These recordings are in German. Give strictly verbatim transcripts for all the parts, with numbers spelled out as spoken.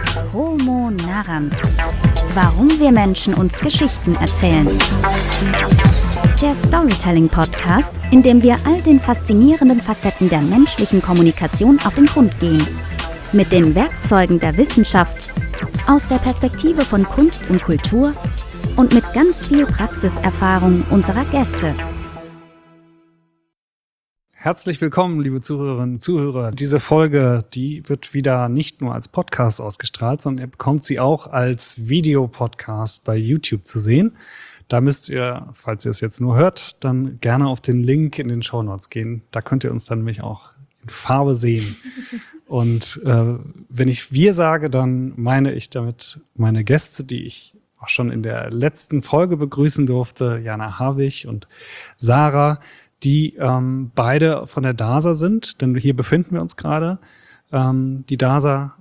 Homo Narrans. Warum wir Menschen uns Geschichten erzählen. Der Storytelling-Podcast, in dem wir all den faszinierenden Facetten der menschlichen Kommunikation auf den Grund gehen. Mit den Werkzeugen der Wissenschaft, aus der Perspektive von Kunst und Kultur und mit ganz viel Praxiserfahrung unserer Gäste. Herzlich willkommen, liebe Zuhörerinnen und Zuhörer. Diese Folge, die wird wieder nicht nur als Podcast ausgestrahlt, sondern ihr bekommt sie auch als Videopodcast bei YouTube zu sehen. Da müsst ihr, falls ihr es jetzt nur hört, dann gerne auf den Link in den Shownotes gehen. Da könnt ihr uns dann nämlich auch in Farbe sehen. Und äh, wenn ich wir sage, dann meine ich damit meine Gäste, die ich auch schon in der letzten Folge begrüßen durfte, Jana Harwig und Sarah, die ähm, beide von der D A S A sind, denn hier befinden wir uns gerade. Ähm, die D A S A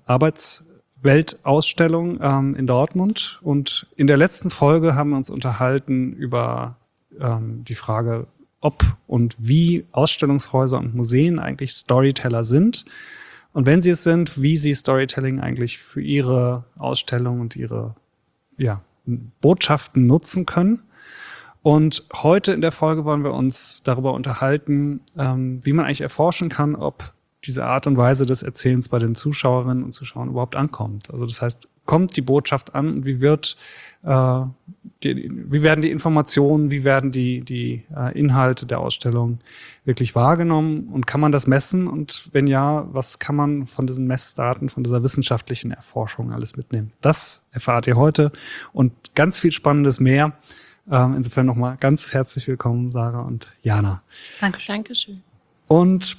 Arbeitsweltausstellung ähm, in Dortmund. Und in der letzten Folge haben wir uns unterhalten über ähm, die Frage, ob und wie Ausstellungshäuser und Museen eigentlich Storyteller sind. Und wenn sie es sind, wie sie Storytelling eigentlich für ihre Ausstellung und ihre ja, Botschaften nutzen können. Und heute in der Folge wollen wir uns darüber unterhalten, ähm, wie man eigentlich erforschen kann, ob diese Art und Weise des Erzählens bei den Zuschauerinnen und Zuschauern überhaupt ankommt. Also das heißt, kommt die Botschaft an und wie wird, äh, die, wie werden die Informationen, wie werden die, die äh, Inhalte der Ausstellung wirklich wahrgenommen und kann man das messen? Und wenn ja, was kann man von diesen Messdaten, von dieser wissenschaftlichen Erforschung alles mitnehmen? Das erfahrt ihr heute und ganz viel Spannendes mehr. Insofern nochmal ganz herzlich willkommen, Sarah und Jana. Danke, Dankeschön. Und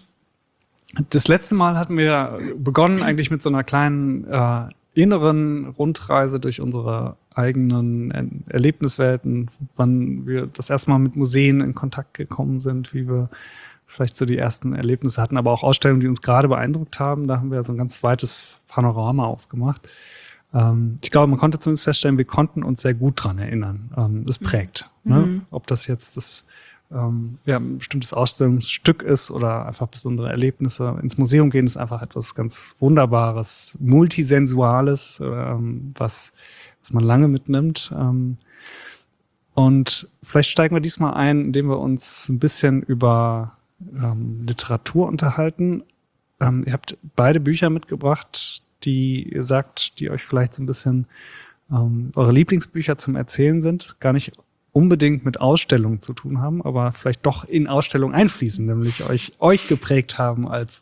das letzte Mal hatten wir begonnen eigentlich mit so einer kleinen äh, inneren Rundreise durch unsere eigenen Erlebniswelten, wann wir das erste Mal mit Museen in Kontakt gekommen sind, wie wir vielleicht so die ersten Erlebnisse hatten, aber auch Ausstellungen, die uns gerade beeindruckt haben. Da haben wir so ein ganz weites Panorama aufgemacht. Ich glaube, man konnte zumindest feststellen, wir konnten uns sehr gut dran erinnern. Das prägt. Mhm. Ne? Ob das jetzt das, ähm, ja, ein bestimmtes Ausstellungsstück ist oder einfach besondere Erlebnisse. Ins Museum gehen ist einfach etwas ganz Wunderbares, Multisensuales, ähm, was, was man lange mitnimmt. Ähm, und vielleicht steigen wir diesmal ein, indem wir uns ein bisschen über ähm, Literatur unterhalten. Ähm, ihr habt beide Bücher mitgebracht, die ihr sagt, die euch vielleicht so ein bisschen ähm, eure Lieblingsbücher zum Erzählen sind, gar nicht unbedingt mit Ausstellungen zu tun haben, aber vielleicht doch in Ausstellungen einfließen, nämlich euch euch geprägt haben als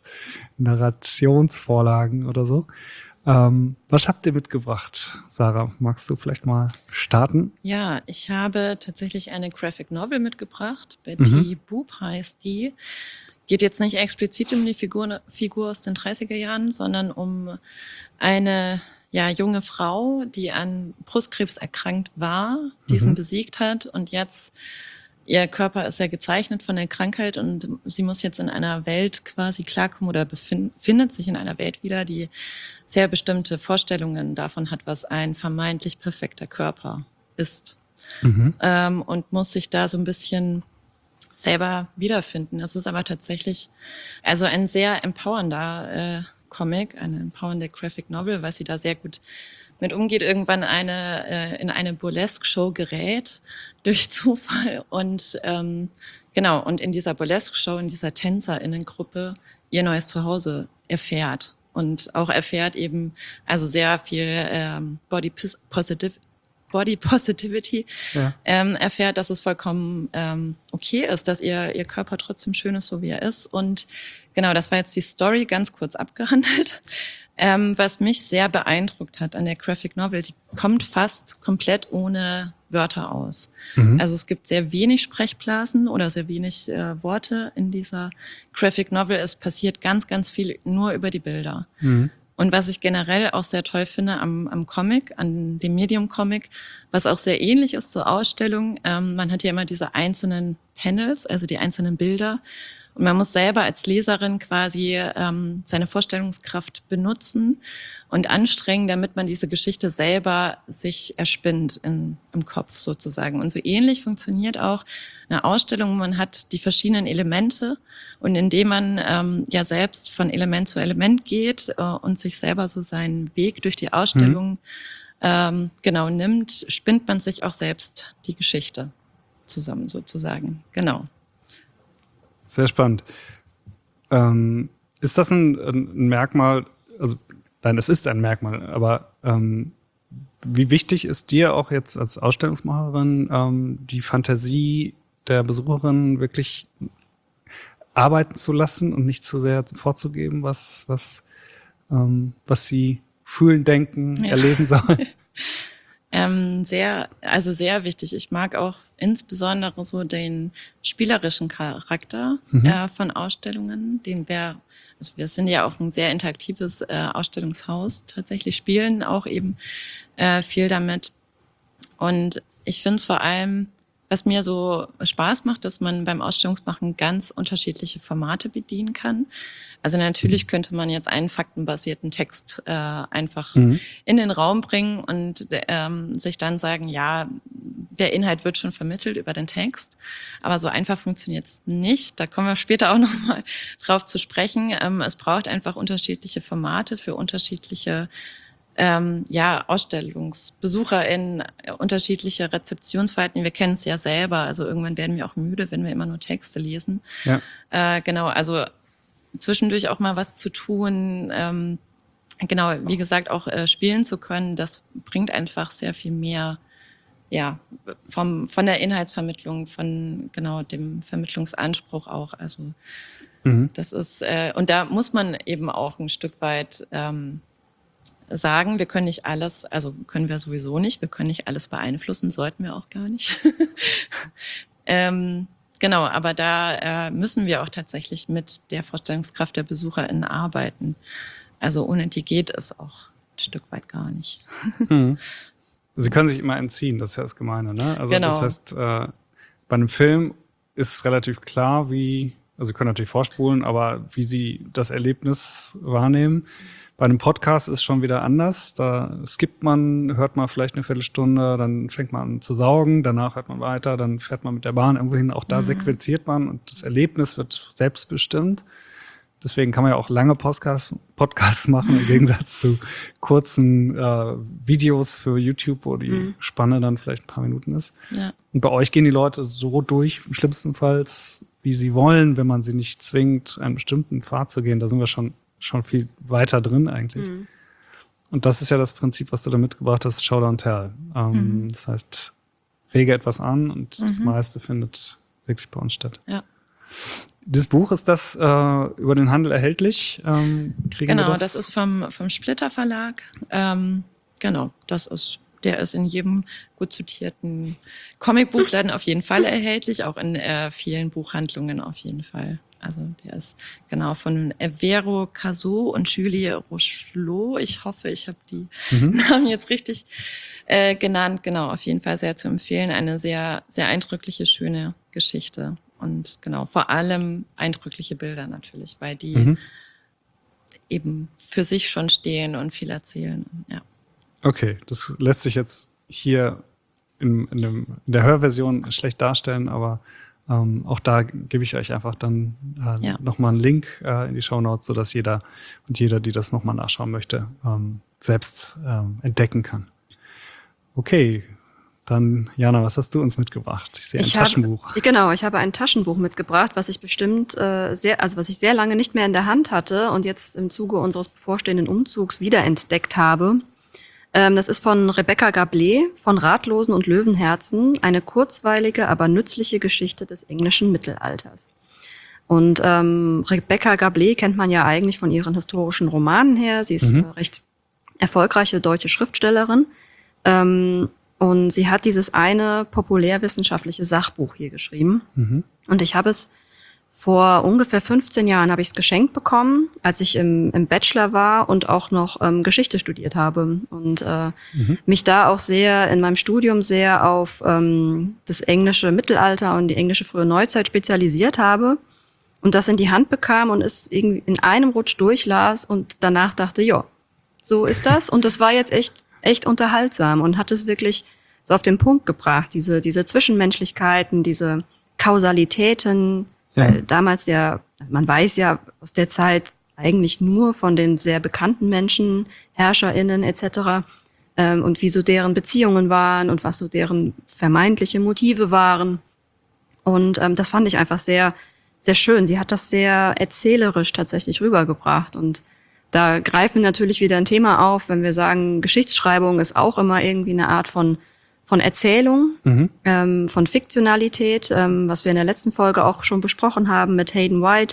Narrationsvorlagen oder so. Ähm, was habt ihr mitgebracht? Sarah, magst du vielleicht mal starten? Ja, ich habe tatsächlich eine Graphic Novel mitgebracht. Betty mhm. Boop heißt die. Geht jetzt nicht explizit um die Figur, Figur aus den dreißiger Jahren, sondern um eine ja, junge Frau, die an Brustkrebs erkrankt war, diesen mhm. besiegt hat und jetzt, ihr Körper ist ja gezeichnet von der Krankheit und sie muss jetzt in einer Welt quasi klarkommen oder befindet sich in einer Welt wieder, die sehr bestimmte Vorstellungen davon hat, was ein vermeintlich perfekter Körper ist. Mhm. Ähm, und muss sich da so ein bisschen selber wiederfinden. Es ist aber tatsächlich also ein sehr empowernder äh, Comic, eine empowernde Graphic Novel, weil sie da sehr gut mit umgeht. Irgendwann eine äh, in eine Burlesque-Show gerät durch Zufall und ähm, genau und in dieser Burlesque-Show, in dieser TänzerInnengruppe ihr neues Zuhause erfährt und auch erfährt eben also sehr viel ähm, Body Positive Body Positivity ja. ähm, erfährt, dass es vollkommen ähm, okay ist, dass ihr ihr Körper trotzdem schön ist, so wie er ist. Und genau, das war jetzt die Story, ganz kurz abgehandelt. Ähm, was mich sehr beeindruckt hat an der Graphic Novel, die kommt fast komplett ohne Wörter aus. Mhm. Also es gibt sehr wenig Sprechblasen oder sehr wenig äh, Worte in dieser Graphic Novel. Es passiert ganz, ganz viel nur über die Bilder. Mhm. Und was ich generell auch sehr toll finde am, am Comic, an dem Medium-Comic, was auch sehr ähnlich ist zur Ausstellung, ähm, man hat ja immer diese einzelnen Panels, also die einzelnen Bilder. Und man muss selber als Leserin quasi ähm, seine Vorstellungskraft benutzen und anstrengen, damit man diese Geschichte selber sich erspinnt in, im Kopf sozusagen. Und so ähnlich funktioniert auch eine Ausstellung. Man hat die verschiedenen Elemente und indem man ähm, ja selbst von Element zu Element geht äh, und sich selber so seinen Weg durch die Ausstellung mhm. ähm, genau nimmt, spinnt man sich auch selbst die Geschichte zusammen sozusagen. Genau. Sehr spannend. Ähm, ist das ein, ein Merkmal, also nein, es ist ein Merkmal, aber ähm, wie wichtig ist dir auch jetzt als Ausstellungsmacherin ähm, die Fantasie der Besucherin wirklich arbeiten zu lassen und nicht zu sehr vorzugeben, was, was, ähm, was sie fühlen, denken, ja. erleben sollen? Ähm, sehr, also sehr wichtig. Ich mag auch insbesondere so den spielerischen Charakter mhm. äh, von Ausstellungen, den wir, also wir sind ja auch ein sehr interaktives äh, Ausstellungshaus, tatsächlich spielen auch eben äh, viel damit. Und ich finde es vor allem, was mir so Spaß macht, dass man beim Ausstellungsmachen ganz unterschiedliche Formate bedienen kann. Also natürlich könnte man jetzt einen faktenbasierten Text äh, einfach mhm. in den Raum bringen und ähm, sich dann sagen, ja, der Inhalt wird schon vermittelt über den Text. Aber so einfach funktioniert es nicht. Da kommen wir später auch nochmal drauf zu sprechen. Ähm, es braucht einfach unterschiedliche Formate für unterschiedliche Ähm, ja, AusstellungsbesucherInnen, unterschiedliche Rezeptionsverhalten. Wir kennen es ja selber. Also irgendwann werden wir auch müde, wenn wir immer nur Texte lesen. Ja. Äh, genau, also zwischendurch auch mal was zu tun. Ähm, genau, wie gesagt, auch äh, spielen zu können, das bringt einfach sehr viel mehr, ja, vom, von der Inhaltsvermittlung, von genau dem Vermittlungsanspruch auch. Also mhm. das ist, äh, und da muss man eben auch ein Stück weit ähm, sagen, wir können nicht alles, also können wir sowieso nicht, wir können nicht alles beeinflussen, sollten wir auch gar nicht. ähm, genau, aber da äh, müssen wir auch tatsächlich mit der Vorstellungskraft der BesucherInnen arbeiten. Also ohne die geht es auch ein Stück weit gar nicht. hm. Sie können sich immer entziehen, das ist ja das Gemeine, ne? Also genau. Das heißt, äh, bei einem Film ist es relativ klar, wie, also Sie können natürlich vorspulen, aber wie Sie das Erlebnis wahrnehmen. Bei einem Podcast ist es schon wieder anders. Da skippt man, hört man vielleicht eine Viertelstunde, dann fängt man an zu saugen, danach hört man weiter, dann fährt man mit der Bahn irgendwo hin. Auch da mhm. sequenziert man und das Erlebnis wird selbstbestimmt. Deswegen kann man ja auch lange Podcasts, Podcasts machen, im Gegensatz zu kurzen äh, Videos für YouTube, wo die mhm. Spanne dann vielleicht ein paar Minuten ist. Ja. Und bei euch gehen die Leute so durch, schlimmstenfalls, wie sie wollen, wenn man sie nicht zwingt, einen bestimmten Pfad zu gehen. Da sind wir schon schon viel weiter drin eigentlich. Mhm. Und das ist ja das Prinzip, was du da mitgebracht hast, Show Don't Tell. Ähm, mhm. Das heißt, rege etwas an und mhm. das meiste findet wirklich bei uns statt. Ja. Das Buch, ist das äh, über den Handel erhältlich? Ähm, kriegen genau, wir das? das ist vom, vom Splitter Verlag. Ähm, genau, das ist, der ist in jedem gut sortierten Comicbuchladen auf jeden Fall erhältlich, auch in äh, vielen Buchhandlungen auf jeden Fall. Also der ist genau von Vero Caso und Julie Rochelot. Ich hoffe, ich habe die mhm. Namen jetzt richtig äh, genannt. Genau, auf jeden Fall sehr zu empfehlen. Eine sehr, sehr eindrückliche, schöne Geschichte. Und genau, vor allem eindrückliche Bilder natürlich, weil die mhm. eben für sich schon stehen und viel erzählen. Ja. Okay, das lässt sich jetzt hier in, in, dem, in der Hörversion schlecht darstellen, aber Ähm, auch da gebe ich euch einfach dann äh, ja. nochmal einen Link äh, in die Shownotes, sodass jeder und jeder, die das nochmal nachschauen möchte, ähm, selbst ähm, entdecken kann. Okay, dann Jana, was hast du uns mitgebracht? Ich sehe ein ich Taschenbuch. Habe, genau, ich habe ein Taschenbuch mitgebracht, was ich bestimmt äh, sehr, also was ich sehr lange nicht mehr in der Hand hatte und jetzt im Zuge unseres bevorstehenden Umzugs wiederentdeckt habe. Das ist von Rebecca Gablé, von Ratlosen und Löwenherzen, eine kurzweilige, aber nützliche Geschichte des englischen Mittelalters. Und ähm, Rebecca Gablé kennt man ja eigentlich von ihren historischen Romanen her. Sie ist mhm. äh, recht erfolgreiche deutsche Schriftstellerin. Ähm, und sie hat dieses eine populärwissenschaftliche Sachbuch hier geschrieben. Mhm. Und ich habe es vor ungefähr fünfzehn Jahren habe ich es geschenkt bekommen, als ich im, im Bachelor war und auch noch ähm, Geschichte studiert habe. Und äh, mhm. mich da auch sehr in meinem Studium sehr auf ähm, das englische Mittelalter und die englische frühe Neuzeit spezialisiert habe. und das in die Hand bekam und es irgendwie in einem Rutsch durchlas und danach dachte, ja, so ist das. Und das war jetzt echt, echt unterhaltsam und hat es wirklich so auf den Punkt gebracht, diese, diese Zwischenmenschlichkeiten, diese Kausalitäten, Ja. weil damals ja, also man weiß ja aus der Zeit eigentlich nur von den sehr bekannten Menschen, HerrscherInnen et cetera, ähm, und wie so deren Beziehungen waren und was so deren vermeintliche Motive waren. Und ähm, das fand ich einfach sehr, sehr schön. Sie hat das sehr erzählerisch tatsächlich rübergebracht. Und da greifen wir natürlich wieder ein Thema auf, wenn wir sagen, Geschichtsschreibung ist auch immer irgendwie eine Art von, von Erzählung, Mhm. ähm, von Fiktionalität, ähm, was wir in der letzten Folge auch schon besprochen haben mit Hayden White.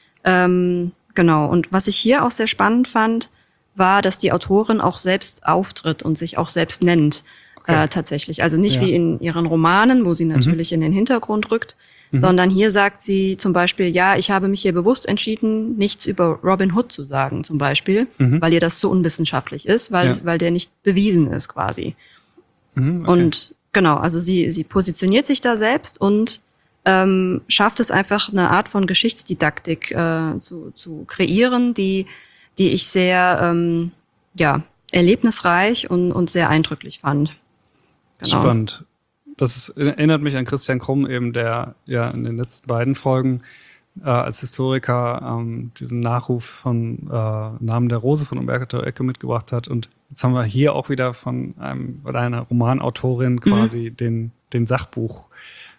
Ähm, genau. Und was ich hier auch sehr spannend fand, war, dass die Autorin auch selbst auftritt und sich auch selbst nennt. Okay. Äh, tatsächlich. Also nicht Ja. wie in ihren Romanen, wo sie natürlich in den Hintergrund rückt, Mhm. sondern hier sagt sie zum Beispiel, ja, ich habe mich hier bewusst entschieden, nichts über Robin Hood zu sagen, zum Beispiel, Mhm. weil ihr das so unwissenschaftlich ist, weil, Ja. weil der nicht bewiesen ist quasi. Mhm, okay. Und genau, also sie, sie positioniert sich da selbst und ähm, schafft es einfach, eine Art von Geschichtsdidaktik äh, zu, zu kreieren, die, die ich sehr ähm, ja, erlebnisreich und, und sehr eindrücklich fand. Genau. Spannend. Das ist, erinnert mich an Christian Krumm eben, der ja in den letzten beiden Folgen äh, als Historiker ähm, diesen Nachruf von äh, Namen der Rose von Umberto Eco mitgebracht hat. Und jetzt haben wir hier auch wieder von einem oder einer Romanautorin quasi mhm. den, den Sachbuch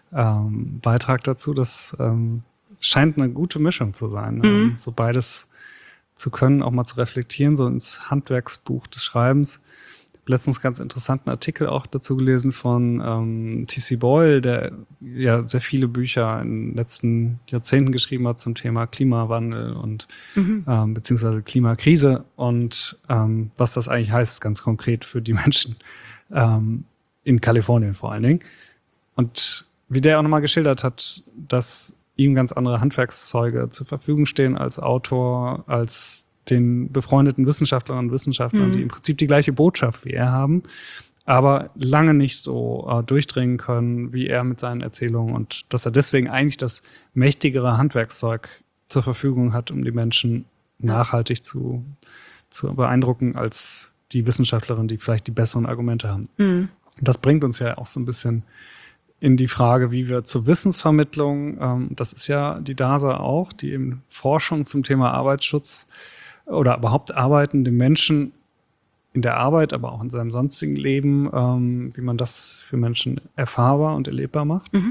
ähm, Beitrag dazu. Das ähm, scheint eine gute Mischung zu sein. Mhm. Ähm, so beides zu können, auch mal zu reflektieren, so ins Handwerksbuch des Schreibens. Letztens ganz interessanten Artikel auch dazu gelesen von ähm, T C Boyle, der ja sehr viele Bücher in den letzten Jahrzehnten geschrieben hat zum Thema Klimawandel und mhm. ähm, beziehungsweise Klimakrise und ähm, was das eigentlich heißt, ganz konkret für die Menschen ähm, in Kalifornien vor allen Dingen. Und wie der auch nochmal geschildert hat, dass ihm ganz andere Handwerkszeuge zur Verfügung stehen als Autor, als den befreundeten Wissenschaftlerinnen und Wissenschaftlern, mhm. die im Prinzip die gleiche Botschaft wie er haben, aber lange nicht so äh, durchdringen können wie er mit seinen Erzählungen und dass er deswegen eigentlich das mächtigere Handwerkszeug zur Verfügung hat, um die Menschen ja. nachhaltig zu, zu beeindrucken als die Wissenschaftlerin, die vielleicht die besseren Argumente haben. Mhm. Das bringt uns ja auch so ein bisschen in die Frage, wie wir zur Wissensvermittlung, ähm, das ist ja die D A S A auch, die eben Forschung zum Thema Arbeitsschutz oder überhaupt Arbeiten dem Menschen in der Arbeit, aber auch in seinem sonstigen Leben, ähm, wie man das für Menschen erfahrbar und erlebbar macht. Mhm.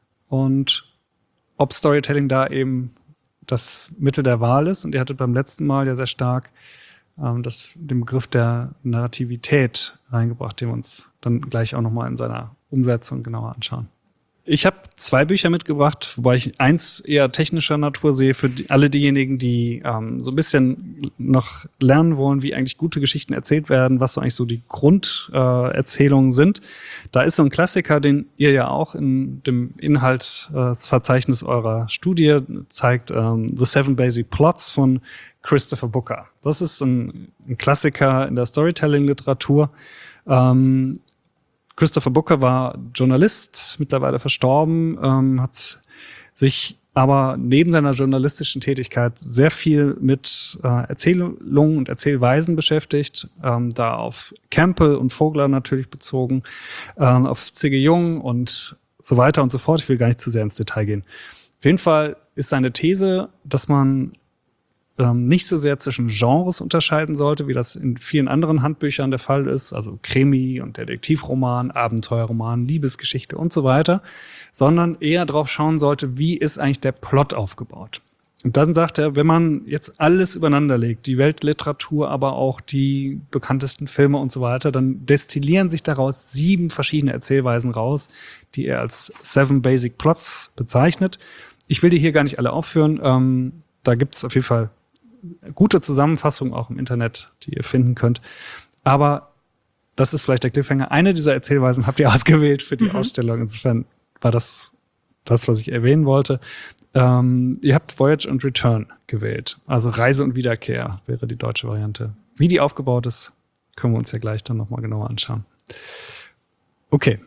Und ob Storytelling da eben das Mittel der Wahl ist. Und ihr hattet beim letzten Mal ja sehr stark ähm, das, den Begriff der Narrativität reingebracht, den wir uns dann gleich auch nochmal in seiner Umsetzung genauer anschauen. Ich habe zwei Bücher mitgebracht, wobei ich eins eher technischer Natur sehe für die, alle diejenigen, die ähm, so ein bisschen noch lernen wollen, wie eigentlich gute Geschichten erzählt werden, was so eigentlich so die Grunderzählungen äh, sind. Da ist so ein Klassiker, den ihr ja auch in dem Inhaltsverzeichnis äh, eurer Studie zeigt, ähm, The Seven Basic Plots von Christopher Booker. Das ist ein, ein Klassiker in der Storytelling-Literatur. Ähm, Christopher Booker war Journalist, mittlerweile verstorben, ähm, hat sich aber neben seiner journalistischen Tätigkeit sehr viel mit äh, Erzählungen und Erzählweisen beschäftigt, ähm, da auf Campbell und Vogler natürlich bezogen, ähm, auf C G Jung und so weiter und so fort. Ich will gar nicht zu sehr ins Detail gehen. Auf jeden Fall ist seine These, dass man nicht so sehr zwischen Genres unterscheiden sollte, wie das in vielen anderen Handbüchern der Fall ist, also Krimi und Detektivroman, Abenteuerroman, Liebesgeschichte und so weiter, sondern eher drauf schauen sollte, wie ist eigentlich der Plot aufgebaut. Und dann sagt er, wenn man jetzt alles übereinander legt, die Weltliteratur, aber auch die bekanntesten Filme und so weiter, dann destillieren sich daraus sieben verschiedene Erzählweisen raus, die er als Seven Basic Plots bezeichnet. Ich will die hier gar nicht alle aufführen. Ähm, da gibt es auf jeden Fall gute Zusammenfassung auch im Internet, die ihr finden könnt. Aber das ist vielleicht der Cliffhanger. Eine dieser Erzählweisen habt ihr ausgewählt für die mhm. Ausstellung. Insofern war das das, was ich erwähnen wollte. Ähm, ihr habt Voyage und Return gewählt. Also Reise und Wiederkehr wäre die deutsche Variante. Wie die aufgebaut ist, können wir uns ja gleich dann nochmal genauer anschauen. Okay.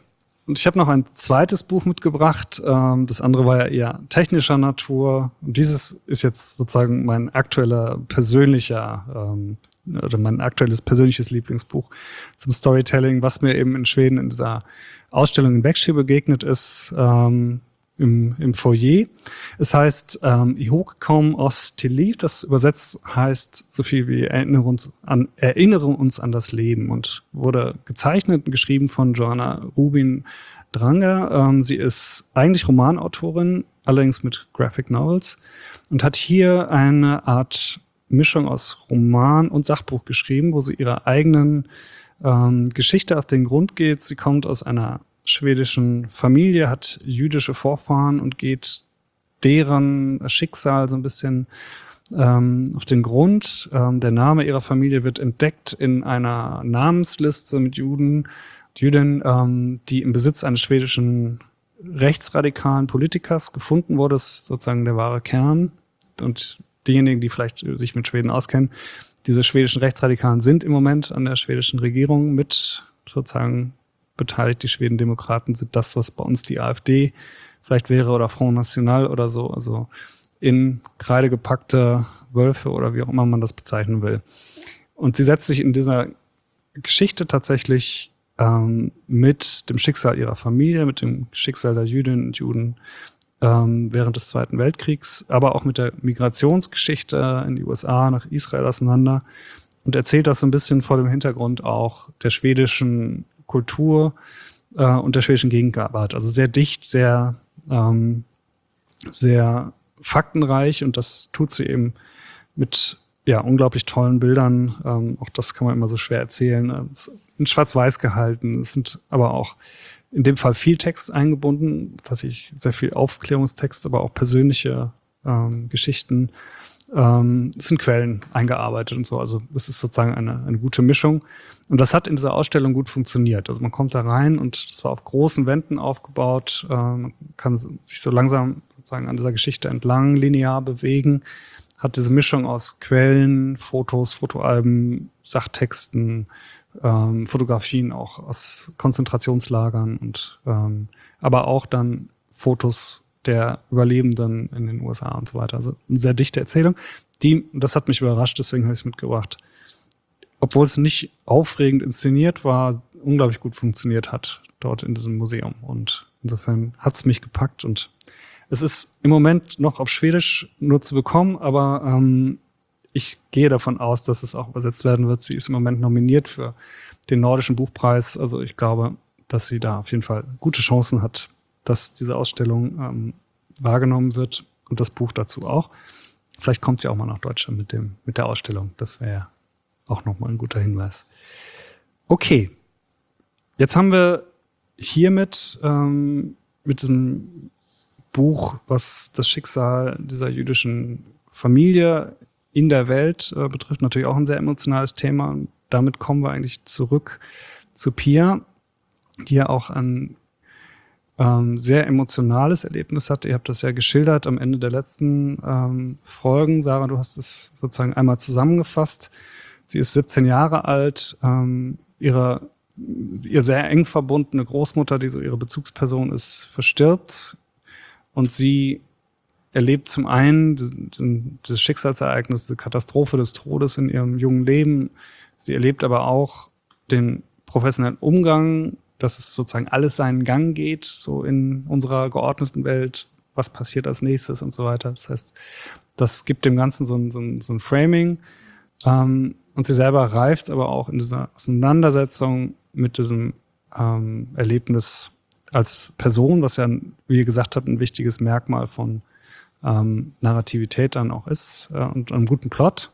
und ich habe noch ein zweites Buch mitgebracht. Ähm, das andere war ja eher technischer Natur. Und dieses ist jetzt sozusagen mein aktueller persönlicher ähm, oder mein aktuelles persönliches Lieblingsbuch zum Storytelling, was mir eben in Schweden in dieser Ausstellung in Växjö begegnet ist, ähm, im, im Foyer. Es heißt ähm, Ihågkom oss till liv. Das übersetzt heißt so viel wie Erinnere uns an, Erinnere uns an das Leben und wurde gezeichnet und geschrieben von Joanna Rubin Dranger. Ähm, sie ist eigentlich Romanautorin, allerdings mit Graphic Novels und hat hier eine Art Mischung aus Roman und Sachbuch geschrieben, wo sie ihrer eigenen ähm, Geschichte auf den Grund geht. Sie kommt aus einer schwedischen Familie, hat jüdische Vorfahren und geht deren Schicksal so ein bisschen ähm, auf den Grund. Ähm, der Name ihrer Familie wird entdeckt in einer Namensliste mit Juden und Jüdinnen, ähm, die im Besitz eines schwedischen rechtsradikalen Politikers gefunden wurde. Das ist sozusagen der wahre Kern. Und diejenigen, die vielleicht sich mit Schweden auskennen, diese schwedischen Rechtsradikalen sind im Moment an der schwedischen Regierung mit sozusagen beteiligt. Die Schwedendemokraten sind das, was bei uns die AfD vielleicht wäre oder Front National oder so, also in Kreide gepackte Wölfe oder wie auch immer man das bezeichnen will. Und sie setzt sich in dieser Geschichte tatsächlich ähm, mit dem Schicksal ihrer Familie, mit dem Schicksal der Jüdinnen und Juden ähm, während des Zweiten Weltkriegs, aber auch mit der Migrationsgeschichte in die U S A, nach Israel auseinander und erzählt das so ein bisschen vor dem Hintergrund auch der schwedischen Kultur äh, und der schwedischen Gegenwart. Also sehr dicht, sehr, ähm, sehr faktenreich und das tut sie eben mit ja, unglaublich tollen Bildern. Ähm, auch das kann man immer so schwer erzählen. Es ist in Schwarz-Weiß gehalten. Es sind aber auch in dem Fall viel Text eingebunden, tatsächlich sehr viel Aufklärungstext, aber auch persönliche ähm, Geschichten. Ähm, es sind Quellen eingearbeitet und so. Also das ist sozusagen eine, eine gute Mischung. Und das hat in dieser Ausstellung gut funktioniert. Also man kommt da rein und das war auf großen Wänden aufgebaut. Äh, man kann sich so langsam sozusagen an dieser Geschichte entlang linear bewegen. Hat diese Mischung aus Quellen, Fotos, Fotoalben, Sachtexten, ähm, Fotografien auch aus Konzentrationslagern und ähm, aber auch dann Fotos der Überlebenden in den U S A und so weiter. Also eine sehr dichte Erzählung. Die, das hat mich überrascht, deswegen habe ich es mitgebracht. Obwohl es nicht aufregend inszeniert war, unglaublich gut funktioniert hat dort in diesem Museum. Und insofern hat es mich gepackt. Und es ist im Moment noch auf Schwedisch nur zu bekommen, aber ähm, ich gehe davon aus, dass es auch übersetzt werden wird. Sie ist im Moment nominiert für den Nordischen Buchpreis. Also ich glaube, dass sie da auf jeden Fall gute Chancen hat, dass diese Ausstellung ähm, wahrgenommen wird und das Buch dazu auch. Vielleicht kommt sie auch mal nach Deutschland mit dem mit der Ausstellung. Das wäre ja auch nochmal ein guter Hinweis. Okay, jetzt haben wir hiermit ähm, mit diesem Buch, was das Schicksal dieser jüdischen Familie in der Welt äh, betrifft, natürlich auch ein sehr emotionales Thema. Und damit kommen wir eigentlich zurück zu Pia, die ja auch ein ähm, sehr emotionales Erlebnis hatte. Ihr habt das ja geschildert am Ende der letzten ähm, Folgen. Sarah, du hast es sozusagen einmal zusammengefasst. Sie ist siebzehn Jahre alt. Ähm, ihre, ihr sehr eng verbundene Großmutter, die so ihre Bezugsperson ist, verstirbt. Und sie erlebt zum einen das Schicksalsereignis, die Katastrophe des Todes in ihrem jungen Leben. Sie erlebt aber auch den professionellen Umgang, dass es sozusagen alles seinen Gang geht, so in unserer geordneten Welt, was passiert als nächstes und so weiter. Das heißt, das gibt dem Ganzen so ein, so ein, so ein Framing. Ähm, und sie selber reift aber auch in dieser Auseinandersetzung mit diesem ähm, Erlebnis als Person, was ja, wie ihr gesagt habt, ein wichtiges Merkmal von ähm, Narrativität dann auch ist äh, und einem guten Plot.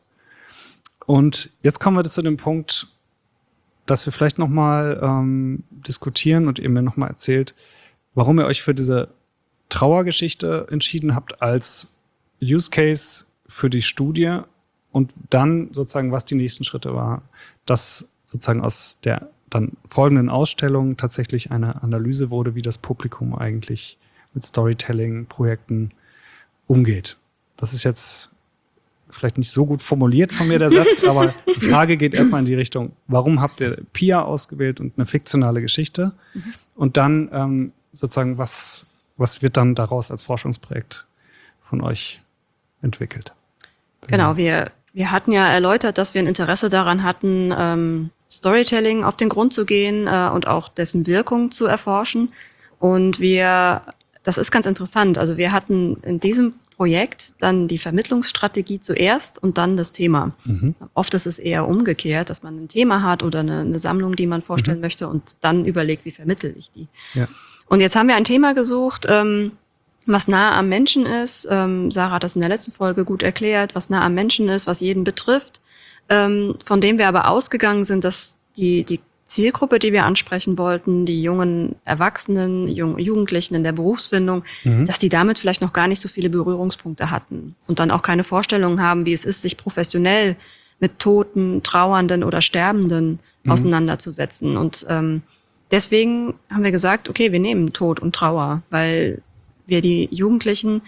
Und jetzt kommen wir zu dem Punkt, dass wir vielleicht nochmal ähm, diskutieren und ihr mir nochmal erzählt, warum ihr euch für diese Trauergeschichte entschieden habt als Use Case für die Studie und dann sozusagen, was die nächsten Schritte waren, dass sozusagen aus der dann folgenden Ausstellung tatsächlich eine Analyse wurde, wie das Publikum eigentlich mit Storytelling-Projekten umgeht. Das ist jetzt vielleicht nicht so gut formuliert von mir, der Satz, aber die Frage geht erstmal in die Richtung, warum habt ihr Pia ausgewählt und eine fiktionale Geschichte? Mhm. Und dann ähm, sozusagen, was, was wird dann daraus als Forschungsprojekt von euch entwickelt? Genau, wir, wir hatten ja erläutert, dass wir ein Interesse daran hatten, ähm, Storytelling auf den Grund zu gehen äh, und auch dessen Wirkung zu erforschen. Und wir, das ist ganz interessant, also wir hatten in diesem Projekt dann die Vermittlungsstrategie zuerst und dann das Thema. Mhm. Oft ist es eher umgekehrt, dass man ein Thema hat oder eine, eine Sammlung, die man vorstellen mhm. möchte und dann überlegt, wie vermittle ich die. Ja. Und jetzt haben wir ein Thema gesucht, ähm, was nah am Menschen ist. Ähm, Sarah hat das in der letzten Folge gut erklärt, was nah am Menschen ist, was jeden betrifft, ähm, von dem wir aber ausgegangen sind, dass die, die Zielgruppe, die wir ansprechen wollten, die jungen Erwachsenen, jungen Jugendlichen in der Berufsfindung, mhm. dass die damit vielleicht noch gar nicht so viele Berührungspunkte hatten und dann auch keine Vorstellung haben, wie es ist, sich professionell mit Toten, Trauernden oder Sterbenden mhm. auseinanderzusetzen. Und ähm, deswegen haben wir gesagt, okay, wir nehmen Tod und Trauer, weil wir die Jugendlichen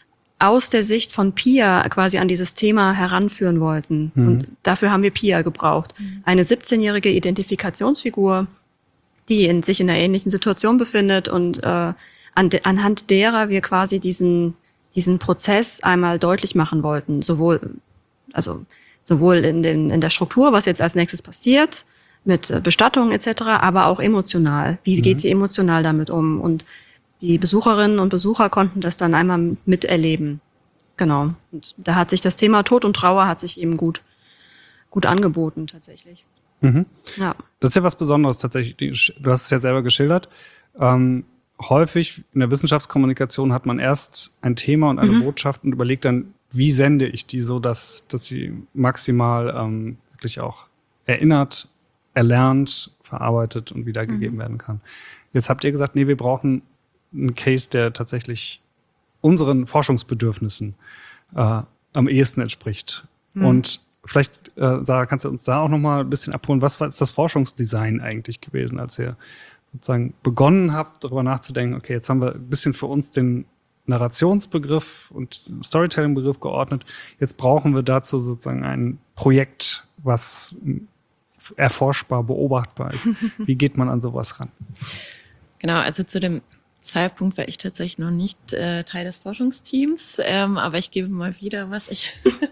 aus der Sicht von Pia quasi an dieses Thema heranführen wollten. Mhm. Und dafür haben wir Pia gebraucht. Mhm. Eine siebzehnjährige Identifikationsfigur, die in, sich in einer ähnlichen Situation befindet und äh, an de, anhand derer wir quasi diesen, diesen Prozess einmal deutlich machen wollten. Sowohl, also, sowohl in, den, in der Struktur, was jetzt als nächstes passiert, mit Bestattung et cetera, aber auch emotional. Wie mhm. geht sie emotional damit um? Und die Besucherinnen und Besucher konnten das dann einmal miterleben. Genau. Und da hat sich das Thema Tod und Trauer hat sich eben gut, gut angeboten, tatsächlich. Mhm. Ja. Das ist ja was Besonderes tatsächlich. Du hast es ja selber geschildert. Ähm, häufig in der Wissenschaftskommunikation hat man erst ein Thema und eine mhm. Botschaft und überlegt dann, wie sende ich die so, dass, dass sie maximal ähm, wirklich auch erinnert, erlernt, verarbeitet und wiedergegeben mhm. werden kann. Jetzt habt ihr gesagt, nee, wir brauchen ein Case, der tatsächlich unseren Forschungsbedürfnissen äh, am ehesten entspricht. Mhm. Und vielleicht, äh, Sarah, kannst du uns da auch noch mal ein bisschen abholen, was war das Forschungsdesign eigentlich gewesen, als ihr sozusagen begonnen habt, darüber nachzudenken, okay, jetzt haben wir ein bisschen für uns den Narrationsbegriff und Storytelling-Begriff geordnet, jetzt brauchen wir dazu sozusagen ein Projekt, was erforschbar, beobachtbar ist. Wie geht man an sowas ran? Genau, also zu dem Zeitpunkt war ich tatsächlich noch nicht äh, Teil des Forschungsteams, ähm, aber ich gebe mal wieder, was ich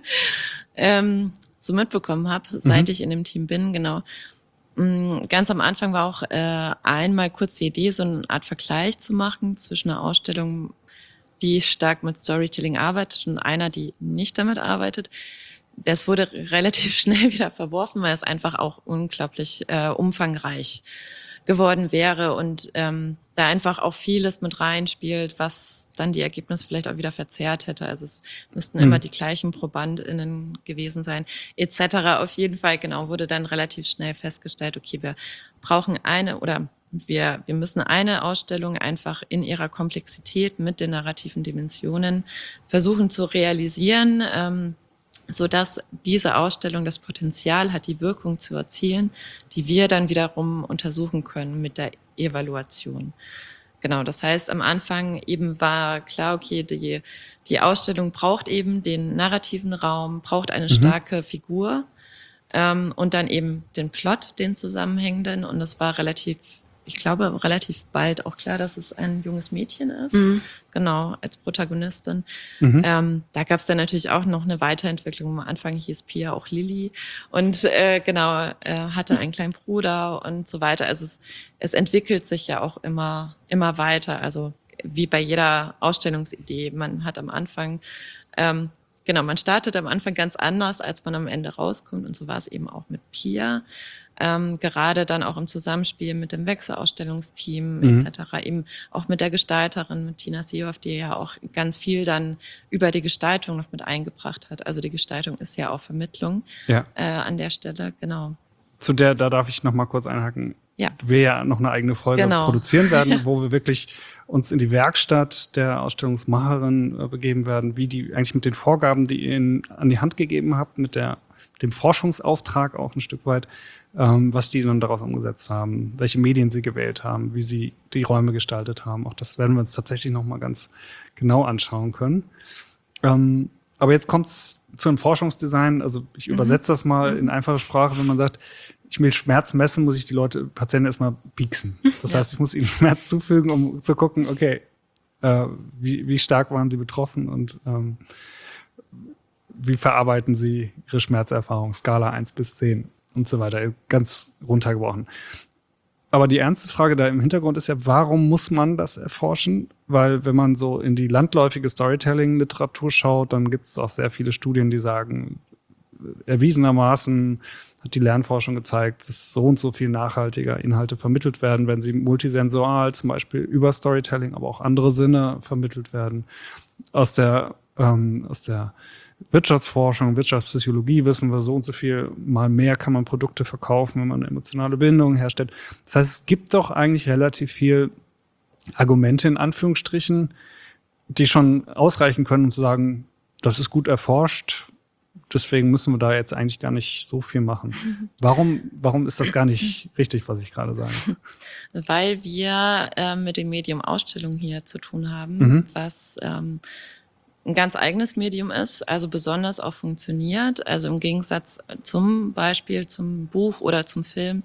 ähm, so mitbekommen habe, seit mhm. ich in dem Team bin. Genau. Ganz am Anfang war auch äh, einmal kurz die Idee, so eine Art Vergleich zu machen zwischen einer Ausstellung, die stark mit Storytelling arbeitet und einer, die nicht damit arbeitet. Das wurde relativ schnell wieder verworfen, weil es einfach auch unglaublich äh, umfangreich geworden wäre und ähm, da einfach auch vieles mit reinspielt, was dann die Ergebnisse vielleicht auch wieder verzerrt hätte. Also es müssten mhm. immer die gleichen ProbandInnen gewesen sein, et cetera. Auf jeden Fall, genau, wurde dann relativ schnell festgestellt, okay, wir brauchen eine oder wir, wir müssen eine Ausstellung einfach in ihrer Komplexität mit den narrativen Dimensionen versuchen zu realisieren, ähm, so dass diese Ausstellung das Potenzial hat, die Wirkung zu erzielen, die wir dann wiederum untersuchen können mit der Evaluation. Genau, das heißt, am Anfang eben war klar, okay, die, die Ausstellung braucht eben den narrativen Raum, braucht eine mhm. starke Figur ähm, und dann eben den Plot, den zusammenhängenden. Und das war relativ, ich glaube, relativ bald auch klar, dass es ein junges Mädchen ist. Mhm. Genau, als Protagonistin. Mhm. Ähm, da gab es dann natürlich auch noch eine Weiterentwicklung. Am Anfang hieß Pia auch Lilly und äh, genau, äh, hatte einen kleinen Bruder und so weiter. Also es, es entwickelt sich ja auch immer, immer weiter. Also wie bei jeder Ausstellungsidee. Man hat am Anfang, ähm, genau, man startet am Anfang ganz anders, als man am Ende rauskommt. Und so war es eben auch mit Pia. Ähm, gerade dann auch im Zusammenspiel mit dem Wechselausstellungsteam mhm. et cetera, eben auch mit der Gestalterin, mit Tina Seehoff, die ja auch ganz viel dann über die Gestaltung noch mit eingebracht hat. Also die Gestaltung ist ja auch Vermittlung ja. Äh, an der Stelle, genau. Zu der, da darf ich noch mal kurz einhaken. Ja. Wir ja noch eine eigene Folge genau. produzieren werden, ja. wo wir wirklich uns in die Werkstatt der Ausstellungsmacherin äh, begeben werden, wie die eigentlich mit den Vorgaben, die ihr ihnen an die Hand gegeben habt, mit der, dem Forschungsauftrag auch ein Stück weit, ähm, was die dann daraus umgesetzt haben, welche Medien sie gewählt haben, wie sie die Räume gestaltet haben. Auch das werden wir uns tatsächlich noch mal ganz genau anschauen können. Ähm, Aber jetzt kommt es zu einem Forschungsdesign, also ich Mhm. übersetze das mal Mhm. in einfache Sprache, wenn man sagt, ich will Schmerz messen, muss ich die Leute, Patienten erstmal pieksen. Das Ja. heißt, ich muss ihnen Schmerz zufügen, um zu gucken, okay, äh, wie, wie stark waren sie betroffen und ähm, wie verarbeiten sie ihre Schmerzerfahrung, Skala eins bis zehn und so weiter, ganz runtergebrochen. Aber die ernste Frage da im Hintergrund ist ja, warum muss man das erforschen? Weil wenn man so in die landläufige Storytelling-Literatur schaut, dann gibt es auch sehr viele Studien, die sagen, erwiesenermaßen hat die Lernforschung gezeigt, dass so und so viel nachhaltiger Inhalte vermittelt werden, wenn sie multisensoral, zum Beispiel über Storytelling, aber auch andere Sinne vermittelt werden. Aus der, ähm, aus der Wirtschaftsforschung, Wirtschaftspsychologie wissen wir, so und so viel mal mehr kann man Produkte verkaufen, wenn man eine emotionale Bindung herstellt. Das heißt, es gibt doch eigentlich relativ viel Argumente in Anführungsstrichen, die schon ausreichen können, um zu sagen, das ist gut erforscht, deswegen müssen wir da jetzt eigentlich gar nicht so viel machen. Warum, warum ist das gar nicht richtig, was ich gerade sage? Weil wir äh, mit dem Medium Ausstellung hier zu tun haben, Mhm. was ähm, ein ganz eigenes Medium ist, also besonders auch funktioniert, also im Gegensatz zum Beispiel zum Buch oder zum Film,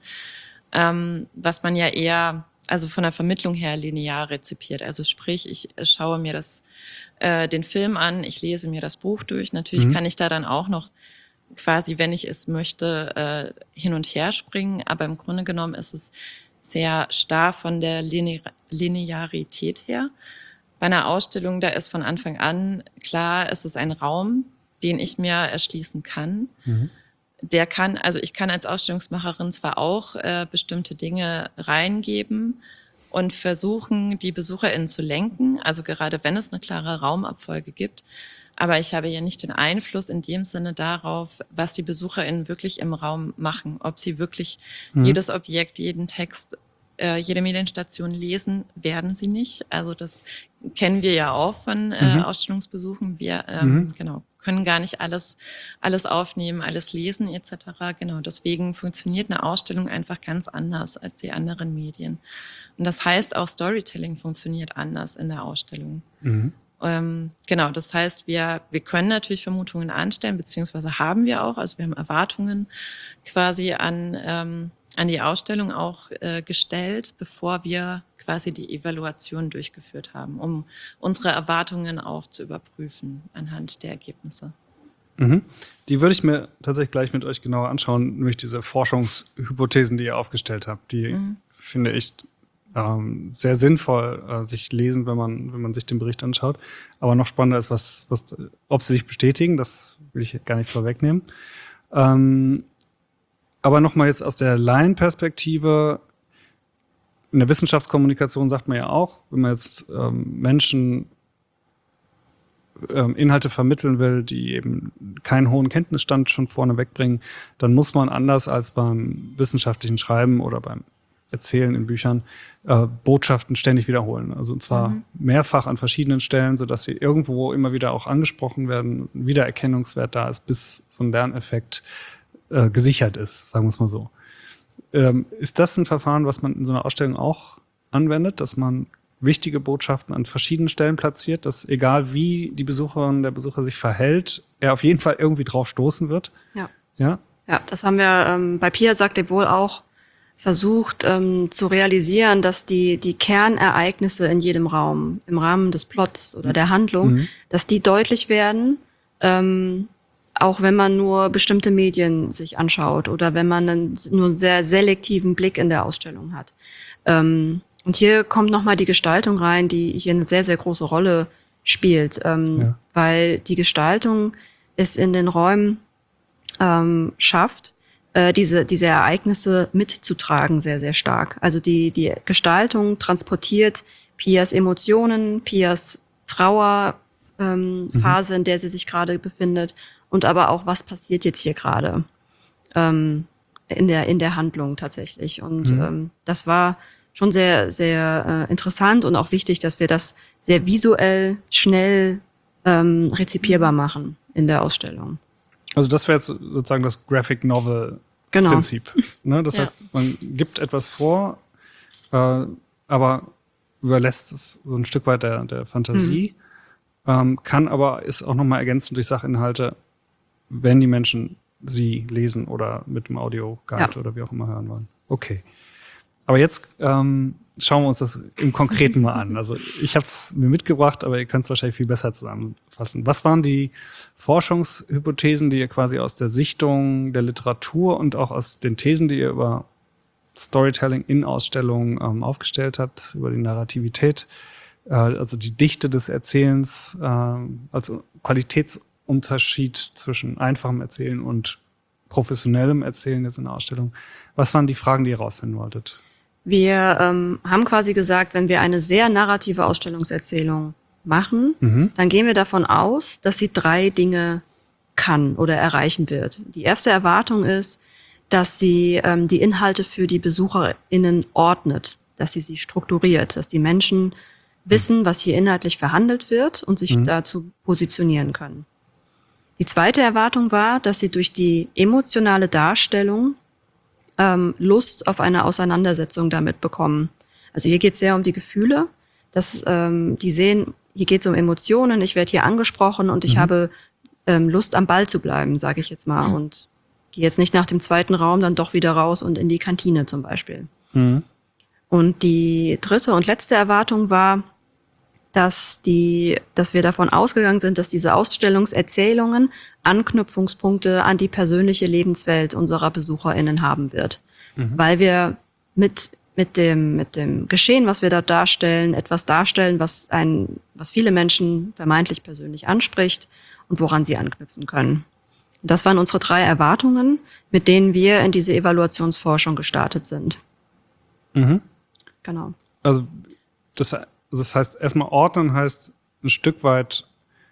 ähm, was man ja eher, also von der Vermittlung her linear rezipiert. Also sprich, ich schaue mir das, äh, den Film an, ich lese mir das Buch durch. Natürlich Mhm. kann ich da dann auch noch quasi, wenn ich es möchte, äh, hin und her springen, aber im Grunde genommen ist es sehr starr von der Line- Linearität her. Bei einer Ausstellung, da ist von Anfang an klar, es ist ein Raum, den ich mir erschließen kann. Mhm. Der kann, also ich kann als Ausstellungsmacherin zwar auch äh, bestimmte Dinge reingeben und versuchen, die BesucherInnen zu lenken, also gerade wenn es eine klare Raumabfolge gibt, aber ich habe ja nicht den Einfluss in dem Sinne darauf, was die BesucherInnen wirklich im Raum machen, ob sie wirklich Mhm. jedes Objekt, jeden Text, äh, jede Medienstation lesen, werden sie nicht. Also das kennen wir ja auch von äh, Mhm. Ausstellungsbesuchen. Wir ähm, Mhm. genau, können gar nicht alles, alles aufnehmen, alles lesen et cetera. Genau, deswegen funktioniert eine Ausstellung einfach ganz anders als die anderen Medien. Und das heißt, auch Storytelling funktioniert anders in der Ausstellung. Mhm. Ähm, genau, das heißt, wir, wir können natürlich Vermutungen anstellen, beziehungsweise haben wir auch, also wir haben Erwartungen quasi an, ähm, an die Ausstellung auch äh, gestellt, bevor wir quasi die Evaluation durchgeführt haben, um unsere Erwartungen auch zu überprüfen anhand der Ergebnisse. Mhm. Die würde ich mir tatsächlich gleich mit euch genauer anschauen, nämlich diese Forschungshypothesen, die ihr aufgestellt habt. Die Mhm. finde ich ähm, sehr sinnvoll, äh, sich lesen, wenn man, wenn man sich den Bericht anschaut. Aber noch spannender ist, was, was, ob sie sich bestätigen, das will ich gar nicht vorwegnehmen. Ähm, aber nochmal jetzt aus der Laienperspektive, in der Wissenschaftskommunikation sagt man ja auch, wenn man jetzt ähm, Menschen ähm, Inhalte vermitteln will, die eben keinen hohen Kenntnisstand schon vorne wegbringen, dann muss man anders als beim wissenschaftlichen Schreiben oder beim Erzählen in Büchern äh, Botschaften ständig wiederholen. Also und zwar Mhm. mehrfach an verschiedenen Stellen, sodass sie irgendwo immer wieder auch angesprochen werden, ein Wiedererkennungswert da ist, bis so ein Lerneffekt äh, gesichert ist, sagen wir es mal so. Ähm, ist das ein Verfahren, was man in so einer Ausstellung auch anwendet, dass man wichtige Botschaften an verschiedenen Stellen platziert, dass egal wie die Besucherin, der Besucher sich verhält, er auf jeden Fall irgendwie drauf stoßen wird? Ja. Ja? Ja, das haben wir ähm, bei Pia sagt er wohl auch versucht ähm, zu realisieren, dass die, die Kernereignisse in jedem Raum, im Rahmen des Plots oder der Handlung, Mhm. dass die deutlich werden, ähm, auch wenn man nur bestimmte Medien sich anschaut oder wenn man einen, nur einen sehr selektiven Blick in der Ausstellung hat. Ähm, und hier kommt nochmal die Gestaltung rein, die hier eine sehr, sehr große Rolle spielt, ähm, Ja. weil die Gestaltung es in den Räumen ähm, schafft, äh, diese, diese Ereignisse mitzutragen, sehr, sehr stark. Also die, die Gestaltung transportiert Pias Emotionen, Pias Trauer, ähm, Mhm. Phase, in der sie sich gerade befindet und aber auch, was passiert jetzt hier gerade ähm, in der, in der Handlung tatsächlich. Und Mhm. ähm, das war schon sehr, sehr äh, interessant und auch wichtig, dass wir das sehr visuell, schnell ähm, rezipierbar machen in der Ausstellung. Also das wäre jetzt sozusagen das Graphic Novel Genau. Prinzip. Ne? Das Ja. heißt, man gibt etwas vor, äh, aber überlässt es so ein Stück weit der, der Fantasie. ähm, kann aber, ist auch nochmal ergänzend durch Sachinhalte, wenn die Menschen sie lesen oder mit dem Audioguide Ja. oder wie auch immer hören wollen. Okay. Aber jetzt ähm, schauen wir uns das im Konkreten mal an. Also ich habe es mir mitgebracht, aber ihr könnt es wahrscheinlich viel besser zusammenfassen. Was waren die Forschungshypothesen, die ihr quasi aus der Sichtung der Literatur und auch aus den Thesen, die ihr über Storytelling in Ausstellungen ähm, aufgestellt habt, über die Narrativität, äh, also die Dichte des Erzählens, äh, also Qualitätsunterschied zwischen einfachem Erzählen und professionellem Erzählen jetzt in der Ausstellung. Was waren die Fragen, die ihr rausfinden wolltet? Wir ähm, haben quasi gesagt, wenn wir eine sehr narrative Ausstellungserzählung machen, Mhm. dann gehen wir davon aus, dass sie drei Dinge kann oder erreichen wird. Die erste Erwartung ist, dass sie ähm, die Inhalte für die BesucherInnen ordnet, dass sie sie strukturiert, dass die Menschen wissen, was hier inhaltlich verhandelt wird und sich Mhm. dazu positionieren können. Die zweite Erwartung war, dass sie durch die emotionale Darstellung ähm, Lust auf eine Auseinandersetzung damit bekommen. Also hier geht es sehr um die Gefühle, dass ähm, die sehen, hier geht es um Emotionen, ich werde hier angesprochen und ich Mhm. habe ähm, Lust am Ball zu bleiben, sage ich jetzt mal, Mhm. und gehe jetzt nicht nach dem zweiten Raum dann doch wieder raus und in die Kantine zum Beispiel. Mhm. Und die dritte und letzte Erwartung war, dass die, dass wir davon ausgegangen sind, dass diese Ausstellungserzählungen Anknüpfungspunkte an die persönliche Lebenswelt unserer BesucherInnen haben wird. Mhm. Weil wir mit, mit dem, mit dem Geschehen, was wir dort darstellen, etwas darstellen, was ein, was viele Menschen vermeintlich persönlich anspricht und woran sie anknüpfen können. Und das waren unsere drei Erwartungen, mit denen wir in diese Evaluationsforschung gestartet sind. Mhm. Genau. Also das, also das heißt, erstmal ordnen heißt ein Stück weit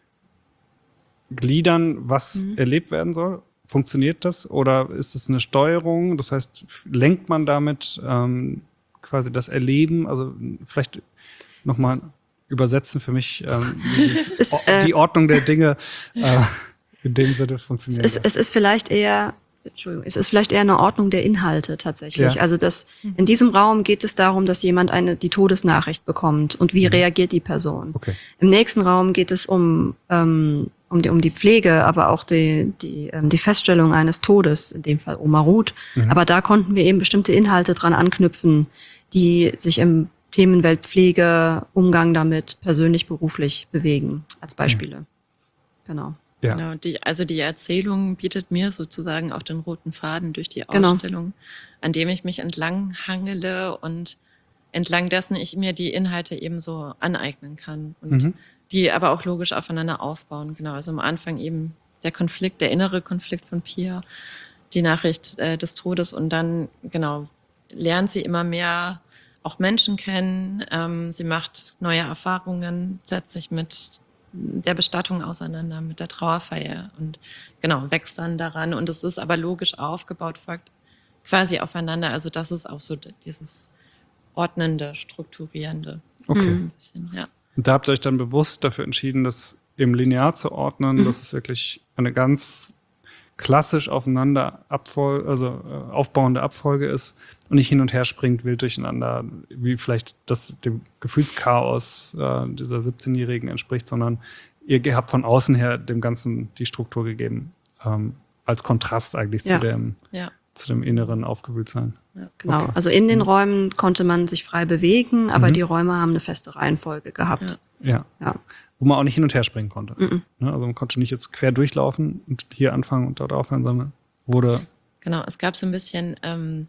gliedern, was Mhm. erlebt werden soll. Funktioniert das? Oder ist es eine Steuerung? Das heißt, lenkt man damit ähm, quasi das Erleben? Also vielleicht nochmal übersetzen für mich, ähm, wie dieses, Es ist, äh, die Ordnung der Dinge äh, in dem Sinne funktioniert. Es, es ist vielleicht eher, Entschuldigung, es ist vielleicht eher eine Ordnung der Inhalte tatsächlich. Ja. Also das, Mhm. in diesem Raum geht es darum, dass jemand eine, die Todesnachricht bekommt und wie Mhm. reagiert die Person. Okay. Im nächsten Raum geht es um, ähm, um, die, um die Pflege, aber auch die, die, ähm, die Feststellung eines Todes, in dem Fall Oma Ruth. Mhm. Aber da konnten wir eben bestimmte Inhalte dran anknüpfen, die sich im Themenwelt Pflege, Umgang damit, persönlich, beruflich bewegen, als Beispiele. Genau. Ja. Genau, die, also die Erzählung bietet mir sozusagen auch den roten Faden durch die Genau. Ausstellung, an dem ich mich entlang hangele und entlang dessen ich mir die Inhalte eben so aneignen kann und Mhm. die aber auch logisch aufeinander aufbauen. Genau, also am Anfang eben der Konflikt, der innere Konflikt von Pia, die Nachricht äh, des Todes und dann, genau, lernt sie immer mehr auch Menschen kennen, ähm, sie macht neue Erfahrungen, setzt sich mit der Bestattung auseinander, mit der Trauerfeier und genau, wächst dann daran und es ist aber logisch aufgebaut, folgt quasi aufeinander, also das ist auch so dieses ordnende, strukturierende Okay. Mhm. ein bisschen, ja. Und da habt ihr euch dann bewusst dafür entschieden, das eben linear zu ordnen, Mhm. dass es wirklich eine ganz klassisch aufeinander Abfol also äh, aufbauende Abfolge ist und nicht hin und her springt, wild durcheinander, wie vielleicht das dem Gefühlschaos äh, dieser siebzehnjährigen entspricht, sondern ihr habt von außen her dem Ganzen die Struktur gegeben, ähm, als Kontrast eigentlich Ja. zu dem Ja, zu dem inneren Aufgewühltsein. ja. Genau. Okay. Also in den Mhm. Räumen konnte man sich frei bewegen, aber Mhm. die Räume haben eine feste Reihenfolge gehabt. Ja. Ja. Wo man auch nicht hin und her springen konnte. Mhm. Ne? Also man konnte nicht jetzt quer durchlaufen und hier anfangen und dort aufhören, sondern wurde Genau, es gab so ein bisschen ähm,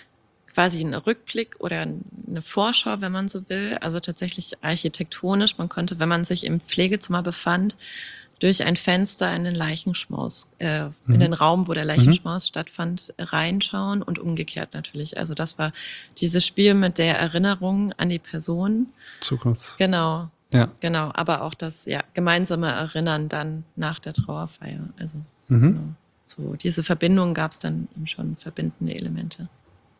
quasi einen Rückblick oder eine Vorschau, wenn man so will. Also tatsächlich architektonisch. Man konnte, wenn man sich im Pflegezimmer befand, durch ein Fenster in den Leichenschmaus, äh, Mhm. in den Raum, wo der Leichenschmaus stattfand, reinschauen und umgekehrt natürlich. Also das war dieses Spiel mit der Erinnerung an die Person. Zukunft. Genau, Ja. genau. Aber auch das ja, gemeinsame Erinnern dann nach der Trauerfeier. Also Mhm. genau. So diese Verbindung gab es dann eben schon, verbindende Elemente.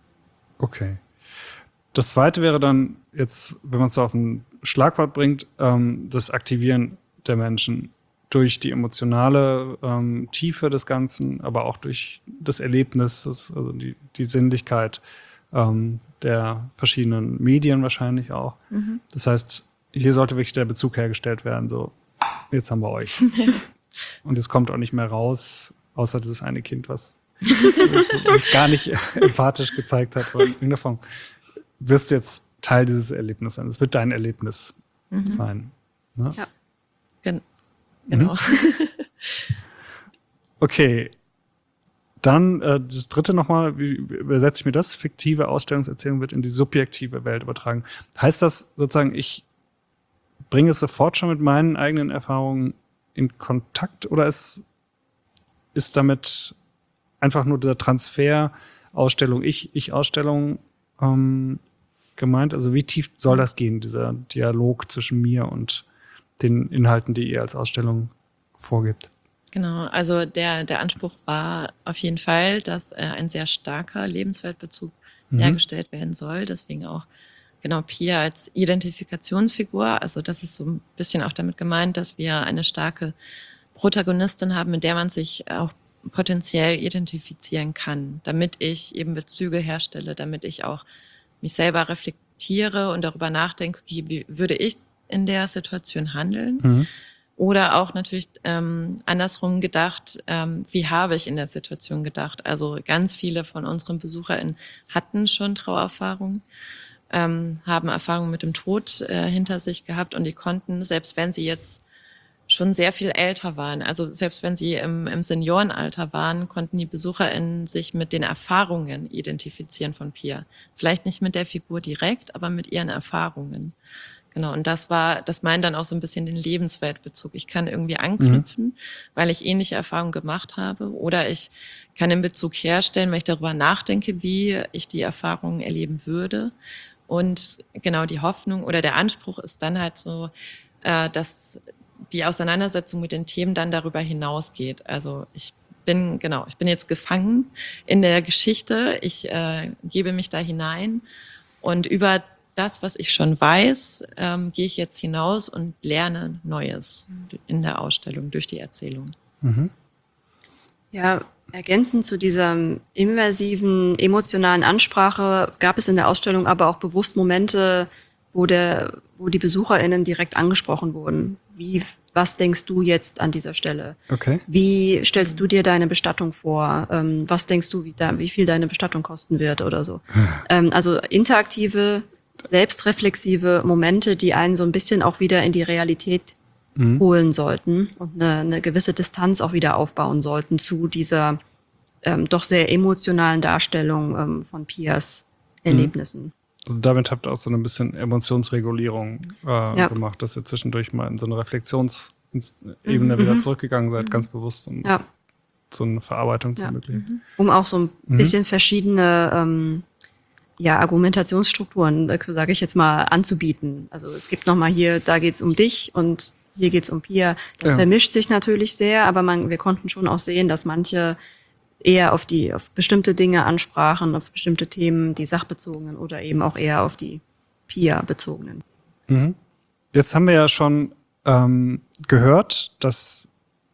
Okay. Das zweite wäre dann jetzt, wenn man es so auf ein Schlagwort bringt, ähm, das Aktivieren der Menschen durch die emotionale ähm, Tiefe des Ganzen, aber auch durch das Erlebnis, das, also die, die Sinnlichkeit ähm, der verschiedenen Medien wahrscheinlich auch. Mhm. Das heißt, hier sollte wirklich der Bezug hergestellt werden, so jetzt haben wir euch. Und es kommt auch nicht mehr raus, außer dieses eine Kind, was sich gar nicht empathisch gezeigt hat. Aber in irgendeiner Form wirst du jetzt Teil dieses Erlebnisses sein. Es wird dein Erlebnis mhm. sein. Ne? Ja, Gen- genau. Mhm. Okay. Dann äh, das dritte nochmal, wie übersetze ich mir das? Fiktive Ausstellungserzählung wird in die subjektive Welt übertragen. Heißt das sozusagen, ich bringe es sofort schon mit meinen eigenen Erfahrungen in Kontakt oder ist, ist damit einfach nur der Transfer Ausstellung, ich, Ich-Ausstellung ähm, gemeint? Also wie tief soll das gehen, dieser Dialog zwischen mir und den Inhalten, die ihr als Ausstellung vorgibt? Genau, also der, der Anspruch war auf jeden Fall, dass äh, ein sehr starker Lebensweltbezug mhm. hergestellt werden soll. Deswegen auch genau Pia als Identifikationsfigur. Also das ist so ein bisschen auch damit gemeint, dass wir eine starke Protagonistin haben, mit der man sich auch potenziell identifizieren kann, damit ich eben Bezüge herstelle, damit ich auch mich selber reflektiere und darüber nachdenke, wie würde ich in der Situation handeln. Mhm. Oder auch natürlich ähm, andersrum gedacht, ähm, wie habe ich in der Situation gedacht? Also ganz viele von unseren BesucherInnen hatten schon Trauererfahrungen, ähm, haben Erfahrungen mit dem Tod äh, hinter sich gehabt und die konnten, selbst wenn sie jetzt schon sehr viel älter waren, also selbst wenn sie im, im Seniorenalter waren, konnten die BesucherInnen sich mit den Erfahrungen identifizieren von Pia. Vielleicht nicht mit der Figur direkt, aber mit ihren Erfahrungen. Genau, und das war, das meint dann auch so ein bisschen den Lebensweltbezug. Ich kann irgendwie anknüpfen, mhm. weil ich ähnliche Erfahrungen gemacht habe, oder ich kann den Bezug herstellen, weil ich darüber nachdenke, wie ich die Erfahrungen erleben würde. Und genau die Hoffnung oder der Anspruch ist dann halt so, äh, dass die Auseinandersetzung mit den Themen dann darüber hinausgeht. Also ich bin, genau, ich bin jetzt gefangen in der Geschichte, ich äh, gebe mich da hinein und über das, was ich schon weiß, ähm, gehe ich jetzt hinaus und lerne Neues in der Ausstellung durch die Erzählung. Mhm. Ja, ergänzend zu dieser immersiven, emotionalen Ansprache gab es in der Ausstellung aber auch bewusst Momente, wo, der, wo die BesucherInnen direkt angesprochen wurden. Wie, was denkst du jetzt an dieser Stelle? Okay. Wie stellst du dir deine Bestattung vor? Ähm, was denkst du, wie, da, wie viel deine Bestattung kosten wird oder so? ähm, also interaktive, selbstreflexive Momente, die einen so ein bisschen auch wieder in die Realität mhm. holen sollten und eine, eine gewisse Distanz auch wieder aufbauen sollten zu dieser ähm, doch sehr emotionalen Darstellung ähm, von Pias Erlebnissen. Also damit habt ihr auch so ein bisschen Emotionsregulierung äh, ja. gemacht, dass ihr zwischendurch mal in so eine Reflexionsebene mhm. wieder zurückgegangen seid, mhm. ganz bewusst, um ja. so eine Verarbeitung zu ja. ermöglichen. Um auch so ein mhm. bisschen verschiedene ähm, ja, Argumentationsstrukturen, sage ich jetzt mal, anzubieten. Also es gibt nochmal hier, da geht's um dich und hier geht's um Pia. Das ja. vermischt sich natürlich sehr, aber man, wir konnten schon auch sehen, dass manche eher auf die, auf bestimmte Dinge ansprachen, auf bestimmte Themen, die sachbezogenen oder eben auch eher auf die Pia-bezogenen. Mhm. Jetzt haben wir ja schon ähm, gehört, dass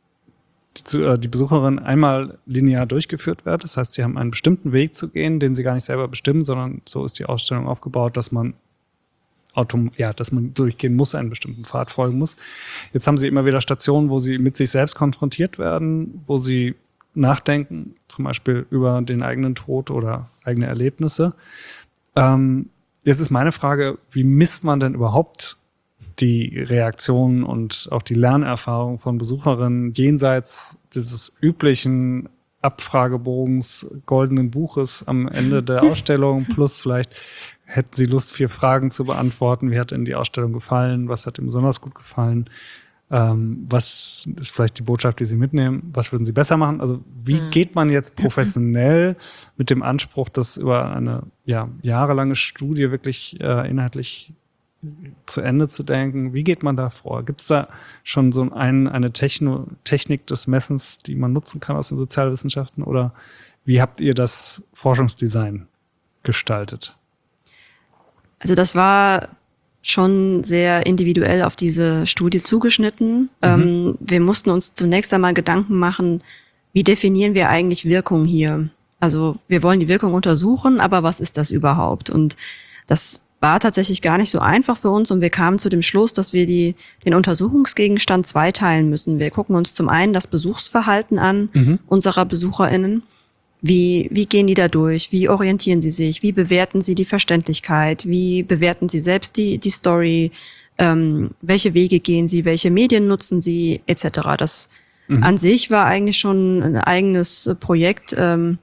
die, äh, die Besucherin einmal linear durchgeführt wird. Das heißt, sie haben einen bestimmten Weg zu gehen, den sie gar nicht selber bestimmen, sondern so ist die Ausstellung aufgebaut, dass man autom- ja, dass man durchgehen muss, einen bestimmten Pfad folgen muss. Jetzt haben sie immer wieder Stationen, wo sie mit sich selbst konfrontiert werden, wo sie nachdenken, zum Beispiel über den eigenen Tod oder eigene Erlebnisse. Ähm, jetzt ist meine Frage, wie misst man denn überhaupt die Reaktionen und auch die Lernerfahrung von Besucherinnen jenseits dieses üblichen Abfragebogens, goldenen Buches am Ende der Ausstellung, plus vielleicht hätten Sie Lust, vier Fragen zu beantworten. Wie hat Ihnen die Ausstellung gefallen? Was hat Ihnen besonders gut gefallen? Ähm, was ist vielleicht die Botschaft, die Sie mitnehmen? Was würden Sie besser machen? Also wie mhm. geht man jetzt professionell mit dem Anspruch, das über eine ja, jahrelange Studie wirklich äh, inhaltlich zu Ende zu denken? Wie geht man da vor? Gibt es da schon so ein, eine Techno, Technik des Messens, die man nutzen kann aus den Sozialwissenschaften? Oder wie habt ihr das Forschungsdesign gestaltet? Also das war schon sehr individuell auf diese Studie zugeschnitten. Mhm. Ähm, wir mussten uns zunächst einmal Gedanken machen, wie definieren wir eigentlich Wirkung hier? Also wir wollen die Wirkung untersuchen, aber was ist das überhaupt? Und das war tatsächlich gar nicht so einfach für uns und wir kamen zu dem Schluss, dass wir die, den Untersuchungsgegenstand zweiteilen müssen. Wir gucken uns zum einen das Besuchsverhalten an mhm. unserer BesucherInnen. Wie, wie gehen die da durch? Wie orientieren sie sich? Wie bewerten sie die Verständlichkeit? Wie bewerten sie selbst die, die Story? Ähm, welche Wege gehen sie? Welche Medien nutzen sie? Etc. Das mhm. an sich war eigentlich schon ein eigenes Projekt ähm,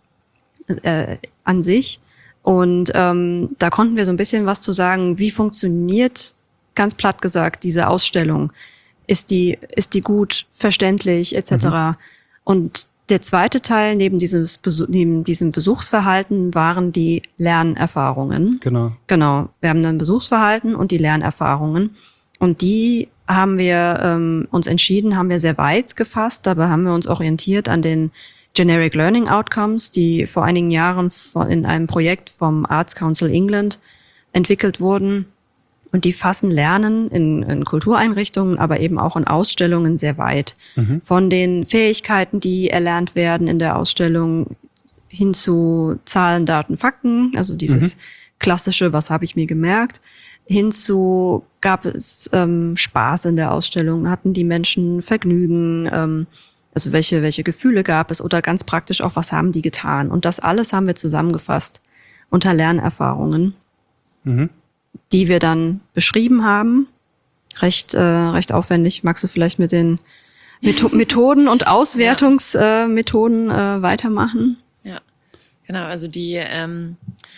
äh, an sich. Und ähm, da konnten wir so ein bisschen was zu sagen, wie funktioniert, ganz platt gesagt, diese Ausstellung? Ist die, ist die gut verständlich, et cetera. Mhm. Und der zweite Teil neben, dieses Besuch, neben diesem Besuchsverhalten waren die Lernerfahrungen. Genau. Genau. Wir haben dann Besuchsverhalten und die Lernerfahrungen. Und die haben wir ähm, uns entschieden, haben wir sehr weit gefasst. Dabei haben wir uns orientiert an den Generic Learning Outcomes, die vor einigen Jahren in einem Projekt vom Arts Council England entwickelt wurden. Und die fassen Lernen in, in Kultureinrichtungen, aber eben auch in Ausstellungen sehr weit. Mhm. Von den Fähigkeiten, die erlernt werden in der Ausstellung, hin zu Zahlen, Daten, Fakten, also dieses mhm. klassische, was habe ich mir gemerkt, hin zu, gab es ähm, Spaß in der Ausstellung, hatten die Menschen Vergnügen, ähm, also welche, welche Gefühle gab es oder ganz praktisch auch, was haben die getan. Und das alles haben wir zusammengefasst unter Lernerfahrungen, mhm. die wir dann beschrieben haben. Recht, äh, recht aufwendig. Magst du vielleicht mit den Metho- Methoden und Auswertungsmethoden ja. äh, weitermachen? Ja, genau. Also die ähm,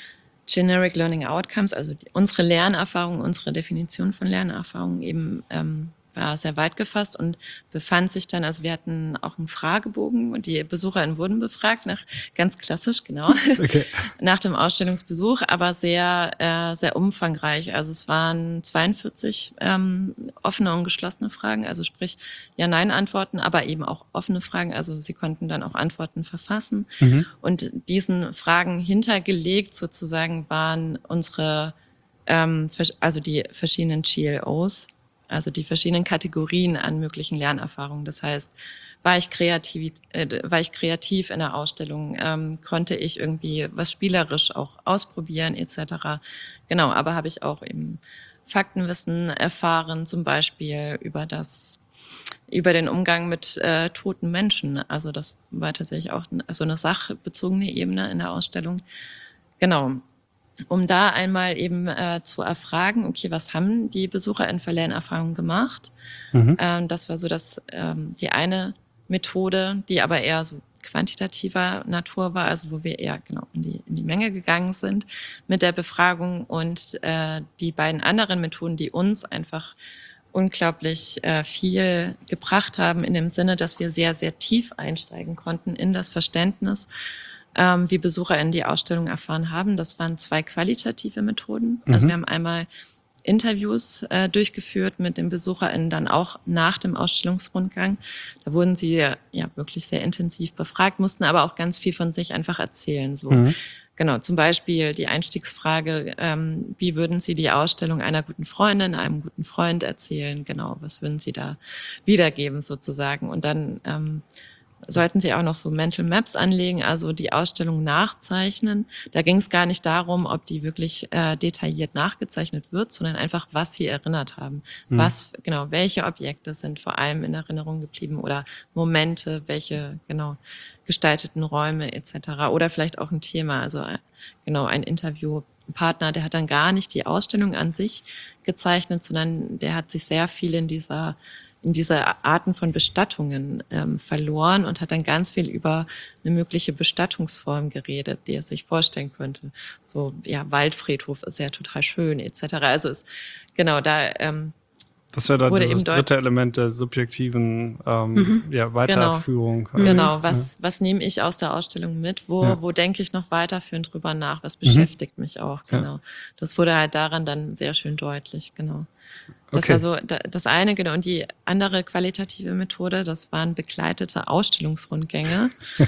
Generic Learning Outcomes, also die, unsere Lernerfahrung, unsere Definition von Lernerfahrung eben ähm, war sehr weit gefasst und befand sich dann, also wir hatten auch einen Fragebogen und die BesucherInnen wurden befragt, nach ganz klassisch, genau, okay. nach dem Ausstellungsbesuch, aber sehr, äh, sehr umfangreich. Also es waren zweiundvierzig ähm, offene und geschlossene Fragen, also sprich Ja-Nein-Antworten, aber eben auch offene Fragen, also sie konnten dann auch Antworten verfassen. Mhm. Und diesen Fragen hintergelegt sozusagen waren unsere, ähm, also die verschiedenen G L Os, also die verschiedenen Kategorien an möglichen Lernerfahrungen. Das heißt, war ich kreativ, äh, war ich kreativ in der Ausstellung, ähm, konnte ich irgendwie was spielerisch auch ausprobieren et cetera. Genau, aber habe ich auch eben Faktenwissen erfahren, zum Beispiel über das, über den Umgang mit äh, toten Menschen. Also das war tatsächlich auch so eine sachbezogene Ebene in der Ausstellung. Genau. Um da einmal eben äh, zu erfragen, okay, was haben die BesucherInnen für Lernerfahrungen gemacht? Mhm. Ähm, das war so das, ähm, die eine Methode, die aber eher so quantitativer Natur war, also wo wir eher genau in die, in die Menge gegangen sind mit der Befragung. Und äh, die beiden anderen Methoden, die uns einfach unglaublich äh, viel gebracht haben, in dem Sinne, dass wir sehr, sehr tief einsteigen konnten in das Verständnis, Ähm, wie BesucherInnen die Ausstellung erfahren haben. Das waren zwei qualitative Methoden. Mhm. Also wir haben einmal Interviews äh, durchgeführt mit den BesucherInnen, dann auch nach dem Ausstellungsrundgang. Da wurden sie ja wirklich sehr intensiv befragt, mussten aber auch ganz viel von sich einfach erzählen. So. Mhm. Genau, zum Beispiel die Einstiegsfrage, ähm, wie würden Sie die Ausstellung einer guten Freundin, einem guten Freund erzählen? Genau, was würden Sie da wiedergeben sozusagen? Und dann ähm, sollten Sie auch noch so Mental Maps anlegen, also die Ausstellung nachzeichnen. Da ging es gar nicht darum, ob die wirklich äh, detailliert nachgezeichnet wird, sondern einfach, was Sie erinnert haben. Mhm. Was, genau, welche Objekte sind vor allem in Erinnerung geblieben oder Momente, welche, genau, gestalteten Räume et cetera. Oder vielleicht auch ein Thema, also genau, ein Interviewpartner, der hat dann gar nicht die Ausstellung an sich gezeichnet, sondern der hat sich sehr viel in dieser in diese Arten von Bestattungen ähm, verloren und hat dann ganz viel über eine mögliche Bestattungsform geredet, die er sich vorstellen könnte. So, ja, Waldfriedhof ist ja total schön, et cetera. Also ist genau da. Ähm, das wäre dann dieses dritte Element der subjektiven ähm, mhm. ja, Weiterführung. Genau, genau. Was, ja. was nehme ich aus der Ausstellung mit? Wo, ja. wo denke ich noch weiterführend drüber nach? Was beschäftigt mhm. mich auch? Genau. Ja. Das wurde halt daran dann sehr schön deutlich, genau. Das okay. war so das eine, genau. Und die andere qualitative Methode, das waren begleitete Ausstellungsrundgänge.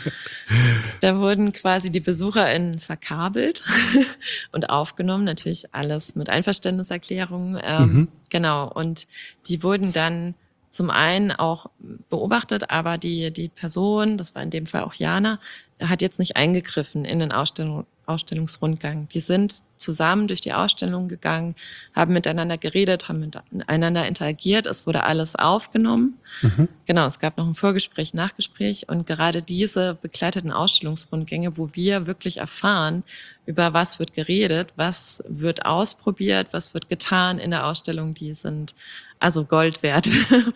Da wurden quasi die BesucherInnen verkabelt und aufgenommen. Natürlich alles mit Einverständniserklärungen. Ähm, mhm. Genau. Und die wurden dann zum einen auch beobachtet, aber die, die Person, das war in dem Fall auch Jana, hat jetzt nicht eingegriffen in den Ausstellung, Ausstellungsrundgang. Die sind zusammen durch die Ausstellung gegangen, haben miteinander geredet, haben miteinander interagiert. Es wurde alles aufgenommen. Mhm. Genau, es gab noch ein Vorgespräch, Nachgespräch. Und gerade diese begleiteten Ausstellungsrundgänge, wo wir wirklich erfahren, über was wird geredet, was wird ausprobiert, was wird getan in der Ausstellung, die sind also Gold wert,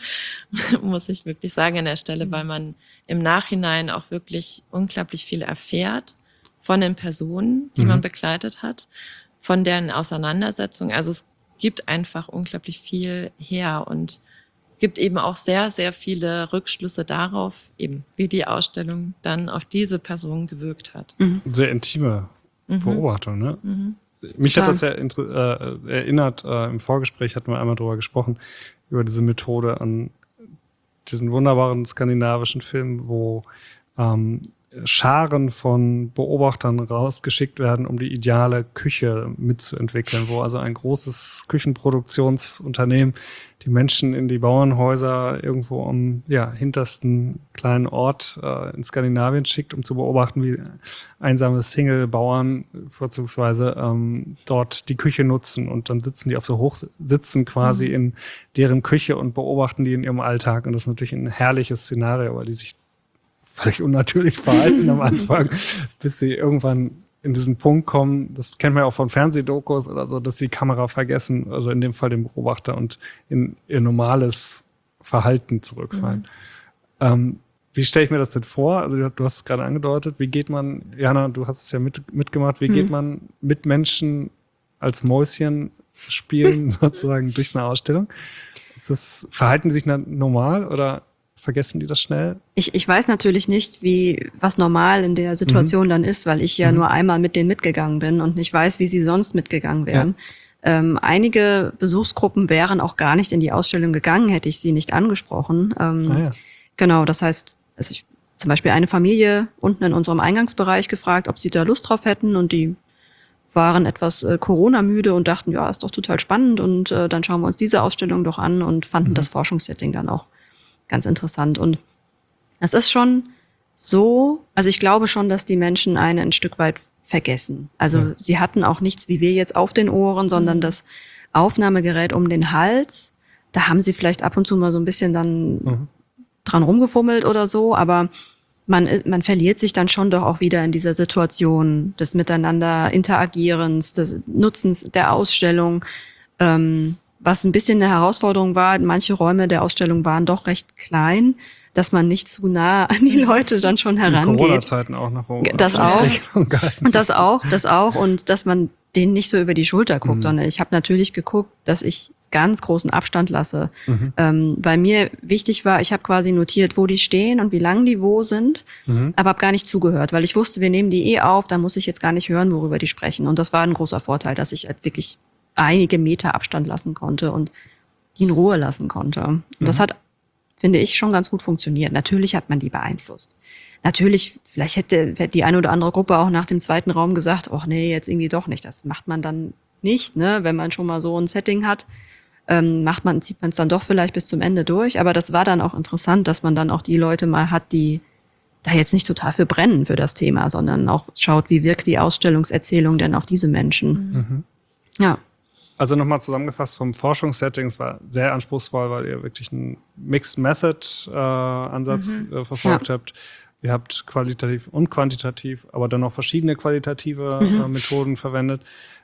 muss ich wirklich sagen an der Stelle, weil man im Nachhinein auch wirklich unglaublich viel erfährt von den Personen, die mhm. man begleitet hat, von deren Auseinandersetzung. Also es gibt einfach unglaublich viel her und gibt eben auch sehr, sehr viele Rückschlüsse darauf, eben wie die Ausstellung dann auf diese Person gewirkt hat. Mhm. Sehr intime mhm. Beobachtung, ne? Mhm. Mich Klar. hat das ja äh, erinnert, äh, im Vorgespräch hatten wir einmal drüber gesprochen, über diese Methode an diesen wunderbaren skandinavischen Film, wo ähm, Scharen von Beobachtern rausgeschickt werden, um die ideale Küche mitzuentwickeln, wo also ein großes Küchenproduktionsunternehmen die Menschen in die Bauernhäuser irgendwo am ja, hintersten kleinen Ort äh, in Skandinavien schickt, um zu beobachten, wie einsame Single-Bauern vorzugsweise ähm, dort die Küche nutzen und dann sitzen die auf so Hochsitzen quasi mhm. in deren Küche und beobachten die in ihrem Alltag und das ist natürlich ein herrliches Szenario, weil die sich völlig unnatürlich verhalten am Anfang, bis sie irgendwann in diesen Punkt kommen, das kennt man ja auch von Fernsehdokus oder so, dass sie die Kamera vergessen, also in dem Fall den Beobachter und in ihr normales Verhalten zurückfallen. Mhm. Ähm, wie stelle ich mir das denn vor? Also du hast es gerade angedeutet, wie geht man, Jana, du hast es ja mit, mitgemacht, wie mhm. geht man mit Menschen als Mäuschen spielen sozusagen durch so eine Ausstellung? Ist das, verhalten die sich normal oder vergessen die das schnell? Ich, ich weiß natürlich nicht, wie was normal in der Situation mhm. dann ist, weil ich ja mhm. nur einmal mit denen mitgegangen bin und nicht weiß, wie sie sonst mitgegangen wären. Ja. Ähm, einige Besuchsgruppen wären auch gar nicht in die Ausstellung gegangen, hätte ich sie nicht angesprochen. Ähm, ah, ja. Genau, das heißt, also ich zum Beispiel eine Familie unten in unserem Eingangsbereich gefragt, ob sie da Lust drauf hätten und die waren etwas äh, Corona-müde und dachten, ja, ist doch total spannend und äh, dann schauen wir uns diese Ausstellung doch an und fanden mhm. das Forschungssetting dann auch ganz interessant. Und es ist schon so, also ich glaube schon, dass die Menschen einen ein Stück weit vergessen. Also ja. sie hatten auch nichts wie wir jetzt auf den Ohren, sondern das Aufnahmegerät um den Hals. Da haben sie vielleicht ab und zu mal so ein bisschen dann mhm. dran rumgefummelt oder so, aber man, man verliert sich dann schon doch auch wieder in dieser Situation des Miteinander Interagierens, des Nutzens der Ausstellung, ähm, was ein bisschen eine Herausforderung war. Manche Räume der Ausstellung waren doch recht klein, dass man nicht zu nah an die Leute dann schon herangeht. In Corona-Zeiten auch noch. Das auch. Das auch, das auch. Und dass man denen nicht so über die Schulter guckt, mhm. sondern ich habe natürlich geguckt, dass ich ganz großen Abstand lasse. Mhm. Ähm, weil mir wichtig war, ich habe quasi notiert, wo die stehen und wie lang die wo sind, mhm. aber habe gar nicht zugehört, weil ich wusste, wir nehmen die eh auf, da muss ich jetzt gar nicht hören, worüber die sprechen. Und das war ein großer Vorteil, dass ich halt wirklich einige Meter Abstand lassen konnte und die in Ruhe lassen konnte. Und mhm. das hat, finde ich, schon ganz gut funktioniert. Natürlich hat man die beeinflusst. Natürlich, vielleicht hätte, hätte die eine oder andere Gruppe auch nach dem zweiten Raum gesagt, ach nee, jetzt irgendwie doch nicht. Das macht man dann nicht, ne? Wenn man schon mal so ein Setting hat, ähm, macht man, zieht man es dann doch vielleicht bis zum Ende durch. Aber das war dann auch interessant, dass man dann auch die Leute mal hat, die da jetzt nicht total für brennen für das Thema, sondern auch schaut, wie wirkt die Ausstellungserzählung denn auf diese Menschen. Mhm. Ja. Also nochmal zusammengefasst vom Forschungssetting, es war sehr anspruchsvoll, weil ihr wirklich einen Mixed Method äh, Ansatz mhm. äh, verfolgt ja. habt. Ihr habt qualitativ und quantitativ, aber dann auch verschiedene qualitative mhm. äh, Methoden verwendet.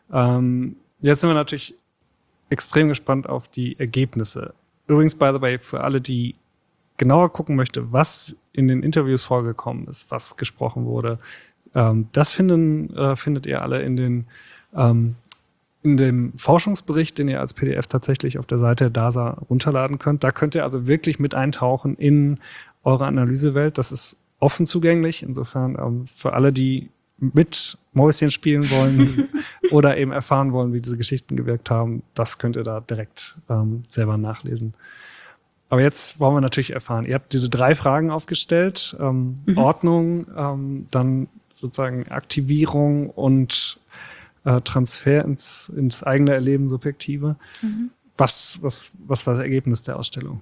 Ähm, jetzt sind wir natürlich extrem gespannt auf die Ergebnisse. Übrigens, by the way, für alle, die genauer gucken möchte, was in den Interviews vorgekommen ist, was gesprochen wurde, ähm, das finden, äh, findet ihr alle in den ähm, in dem Forschungsbericht, den ihr als P D F tatsächlich auf der Seite der DASA runterladen könnt. Da könnt ihr also wirklich mit eintauchen in eure Analysewelt. Das ist offen zugänglich. Insofern ähm, für alle, die mit Mäuschen spielen wollen oder eben erfahren wollen, wie diese Geschichten gewirkt haben, das könnt ihr da direkt ähm, selber nachlesen. Aber jetzt wollen wir natürlich erfahren, ihr habt diese drei Fragen aufgestellt. Ähm, mhm. Ordnung, ähm, dann sozusagen Aktivierung und Transfer ins, ins eigene Erleben, Subjektive. Mhm. Was, was, was war das Ergebnis der Ausstellung?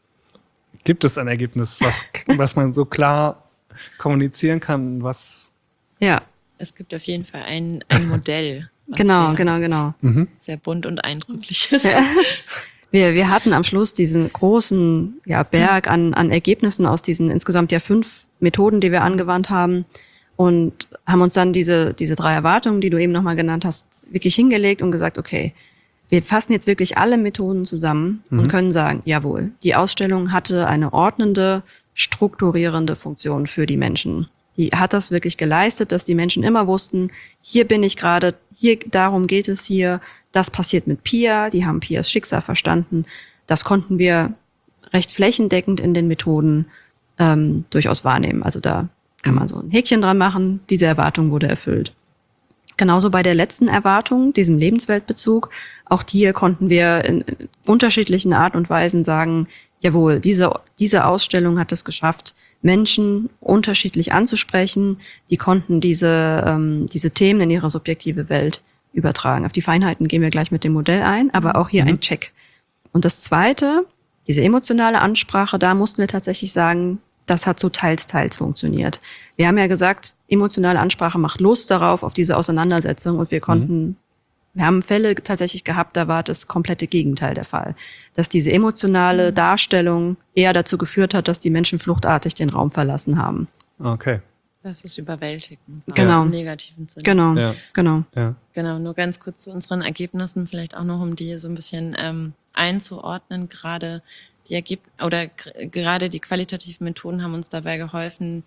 Gibt es ein Ergebnis, was, was man so klar kommunizieren kann? Was ja, es gibt auf jeden Fall ein, ein Modell. was Genau, sehr, genau, genau. Mhm. Sehr bunt und eindrücklich ist. Ja. Wir, wir hatten am Schluss diesen großen ja, Berg an, an Ergebnissen aus diesen insgesamt ja fünf Methoden, die wir angewandt haben und haben uns dann diese, diese drei Erwartungen, die du eben nochmal genannt hast, wirklich hingelegt und gesagt, okay, wir fassen jetzt wirklich alle Methoden zusammen Mhm. und können sagen, jawohl, die Ausstellung hatte eine ordnende, strukturierende Funktion für die Menschen. Die hat das wirklich geleistet, dass die Menschen immer wussten, hier bin ich gerade, hier, darum geht es hier, das passiert mit Pia, die haben Pias Schicksal verstanden. Das konnten wir recht flächendeckend in den Methoden ähm, durchaus wahrnehmen. Also da kann man so ein Häkchen dran machen, diese Erwartung wurde erfüllt. Genauso bei der letzten Erwartung, diesem Lebensweltbezug, auch hier konnten wir in unterschiedlichen Art und Weisen sagen, jawohl, diese, diese Ausstellung hat es geschafft, Menschen unterschiedlich anzusprechen. Die konnten diese, ähm, diese Themen in ihre subjektive Welt übertragen. Auf die Feinheiten gehen wir gleich mit dem Modell ein, aber auch hier Mhm. ein Check. Und das Zweite, diese emotionale Ansprache, da mussten wir tatsächlich sagen, das hat so teils, teils funktioniert. Wir haben ja gesagt, emotionale Ansprache macht Lust darauf, auf diese Auseinandersetzung und wir konnten Mhm. Wir haben Fälle tatsächlich gehabt, da war das komplette Gegenteil der Fall. Dass diese emotionale Darstellung eher dazu geführt hat, dass die Menschen fluchtartig den Raum verlassen haben. Okay. Das ist überwältigend. Genau. Im negativen Sinne. Genau, Ja. genau. Ja. Genau, nur ganz kurz zu unseren Ergebnissen, vielleicht auch noch, um die so ein bisschen ähm, einzuordnen. Gerade die Ergeb oder gr- gerade die qualitativen Methoden haben uns dabei geholfen,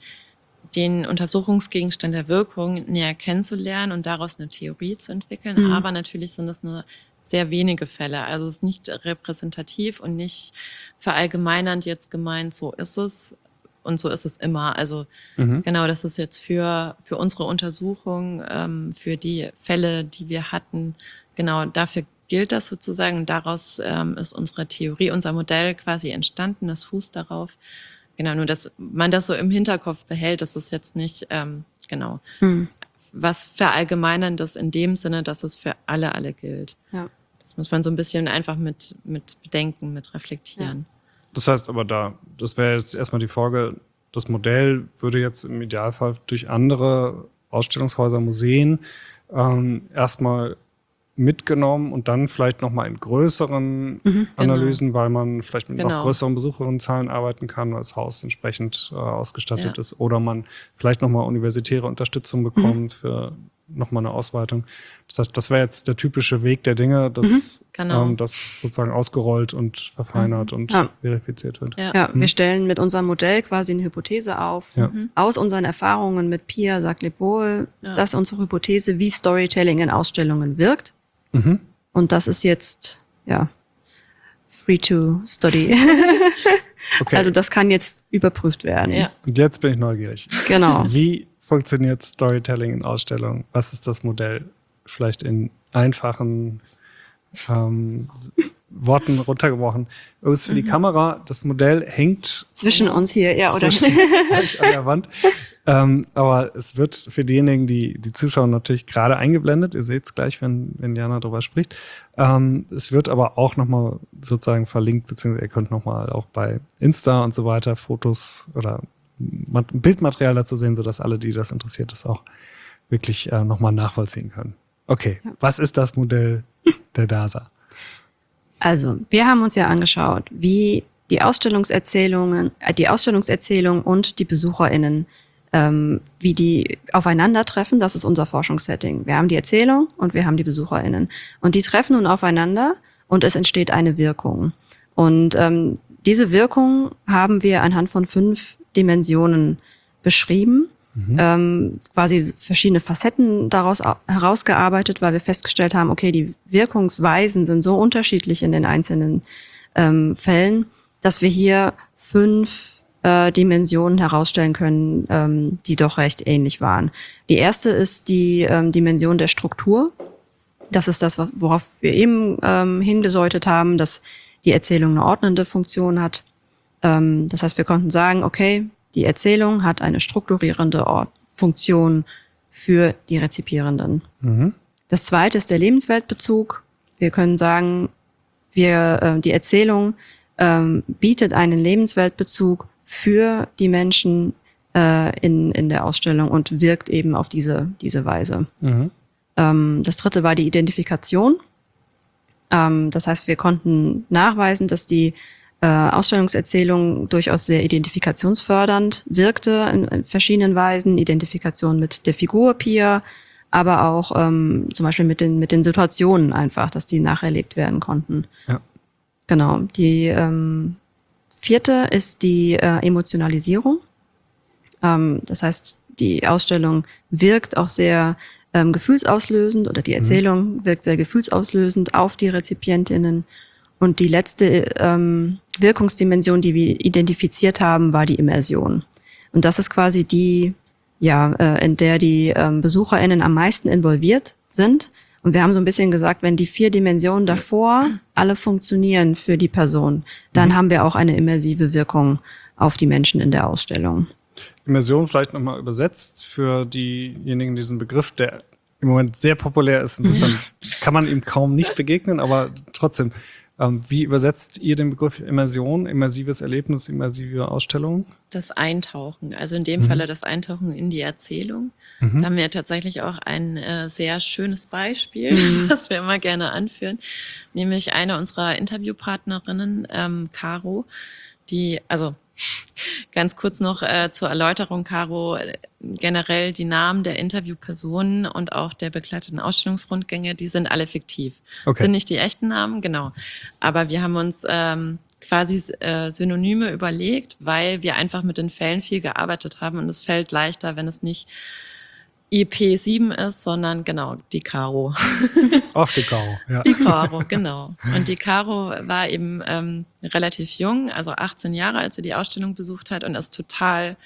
den Untersuchungsgegenstand der Wirkung näher kennenzulernen und daraus eine Theorie zu entwickeln. Mhm. Aber natürlich sind das nur sehr wenige Fälle. Also es ist nicht repräsentativ und nicht verallgemeinernd jetzt gemeint, so ist es und so ist es immer. Also Mhm. genau, das ist jetzt für, für unsere Untersuchung, ähm, für die Fälle, die wir hatten, genau dafür gilt das sozusagen. Und daraus ähm, ist unsere Theorie, unser Modell quasi entstanden, das fußt darauf. Genau, nur dass man das so im Hinterkopf behält, das ist jetzt nicht, ähm, genau, Hm. was Verallgemeinerndes in dem Sinne, dass es für alle, alle gilt. Ja. Das muss man so ein bisschen einfach mit, mit bedenken, mit reflektieren. Das heißt aber da, das wäre jetzt erstmal die Frage, das Modell würde jetzt im Idealfall durch andere Ausstellungshäuser, Museen ähm, erstmal mitgenommen und dann vielleicht nochmal in größeren Mhm. Analysen, weil man vielleicht mit Genau. noch größeren Besucherinnenzahlen arbeiten kann, weil das Haus entsprechend äh, ausgestattet Ja. ist. Oder man vielleicht nochmal universitäre Unterstützung bekommt für nochmal eine Ausweitung. Das heißt, das wäre jetzt der typische Weg der Dinge, dass Genau. ähm, das sozusagen ausgerollt und verfeinert und Ja. verifiziert wird. Ja. Ja, Mhm. wir stellen mit unserem Modell quasi eine Hypothese auf. Ja. Mhm. Aus unseren Erfahrungen mit Pia, sagt leb wohl, ist Ja. das unsere Hypothese, wie Storytelling in Ausstellungen wirkt. Mhm. Und das ist jetzt, ja, free to study. Okay, Also das kann jetzt überprüft werden. Ja. und jetzt bin ich neugierig. Genau. Wie funktioniert Storytelling in Ausstellungen? Was ist das Modell? Vielleicht in einfachen ähm, S- Worten runtergebrochen. Übrigens für die Kamera, das Modell hängt Zwischen uns hier, ja, oder? zwischen euch an der Wand. Ähm, aber es wird für diejenigen, die die zuschauen, natürlich gerade eingeblendet. Ihr seht es gleich, wenn, wenn Jana darüber spricht. Ähm, es wird aber auch nochmal sozusagen verlinkt, beziehungsweise ihr könnt nochmal auch bei Insta und so weiter Fotos oder Mat- Bildmaterial dazu sehen, sodass alle, die das interessiert, das auch wirklich äh, nochmal nachvollziehen können. Okay, Ja. was ist das Modell der D A S A? Also, wir haben uns ja angeschaut, wie die Ausstellungserzählungen, äh, die Ausstellungserzählung und die BesucherInnen, ähm, wie die aufeinandertreffen. Das ist unser Forschungssetting. Wir haben die Erzählung und wir haben die BesucherInnen. Und die treffen nun aufeinander und es entsteht eine Wirkung. Und ähm, diese Wirkung haben wir anhand von fünf Dimensionen beschrieben. Mhm. ähm, quasi verschiedene Facetten daraus au- herausgearbeitet, weil wir festgestellt haben, okay, die Wirkungsweisen sind so unterschiedlich in den einzelnen ähm, Fällen, dass wir hier fünf äh, Dimensionen herausstellen können, ähm, die doch recht ähnlich waren. Die erste ist die ähm, Dimension der Struktur. Das ist das, worauf wir eben ähm, hingedeutet haben, dass die Erzählung eine ordnende Funktion hat. Ähm, das heißt, wir konnten sagen, okay, die Erzählung hat eine strukturierende Ort Funktion für die Rezipierenden. Mhm. Das zweite ist der Lebensweltbezug. Wir können sagen, wir, äh, die Erzählung ähm, bietet einen Lebensweltbezug für die Menschen äh, in, in der Ausstellung und wirkt eben auf diese, diese Weise. Mhm. Ähm, das dritte war die Identifikation. Ähm, das heißt, wir konnten nachweisen, dass die äh, Ausstellungserzählung durchaus sehr identifikationsfördernd wirkte in, in verschiedenen Weisen. Identifikation mit der Figur Pia, aber auch ähm, zum Beispiel mit den, mit den Situationen einfach, dass die nacherlebt werden konnten. Ja. Genau. Die ähm, vierte ist die äh, Emotionalisierung. Ähm, das heißt, die Ausstellung wirkt auch sehr ähm, gefühlsauslösend oder die Erzählung mhm. wirkt sehr gefühlsauslösend auf die Rezipientinnen. Und die letzte ähm, Wirkungsdimension, die wir identifiziert haben, war die Immersion. Und das ist quasi die, ja, äh, in der die ähm, BesucherInnen am meisten involviert sind. Und wir haben so ein bisschen gesagt, wenn die vier Dimensionen davor alle funktionieren für die Person, dann mhm. haben wir auch eine immersive Wirkung auf die Menschen in der Ausstellung. Immersion vielleicht nochmal übersetzt für diejenigen, diesen Begriff, der im Moment sehr populär ist. Insofern kann man ihm kaum nicht begegnen, aber trotzdem, ähm, wie übersetzt ihr den Begriff Immersion, immersives Erlebnis, immersive Ausstellung? Das Eintauchen, also in dem mhm. Falle das Eintauchen in die Erzählung. Mhm. Da haben wir tatsächlich auch ein äh, sehr schönes Beispiel, mhm. was wir immer gerne anführen, nämlich eine unserer Interviewpartnerinnen, ähm, Caro, die, also ganz kurz noch äh, zur Erläuterung, Caro, generell die Namen der Interviewpersonen und auch der begleiteten Ausstellungsrundgänge, die sind alle fiktiv. Okay. Sind nicht die echten Namen, genau. Aber wir haben uns ähm, quasi äh, Synonyme überlegt, weil wir einfach mit den Fällen viel gearbeitet haben und es fällt leichter, wenn es nicht I P sieben ist, sondern genau, die Caro. Ach, die Caro, ja. Die Caro, genau. Und die Caro war eben ähm, relativ jung, also achtzehn Jahre, als sie die Ausstellung besucht hat und ist total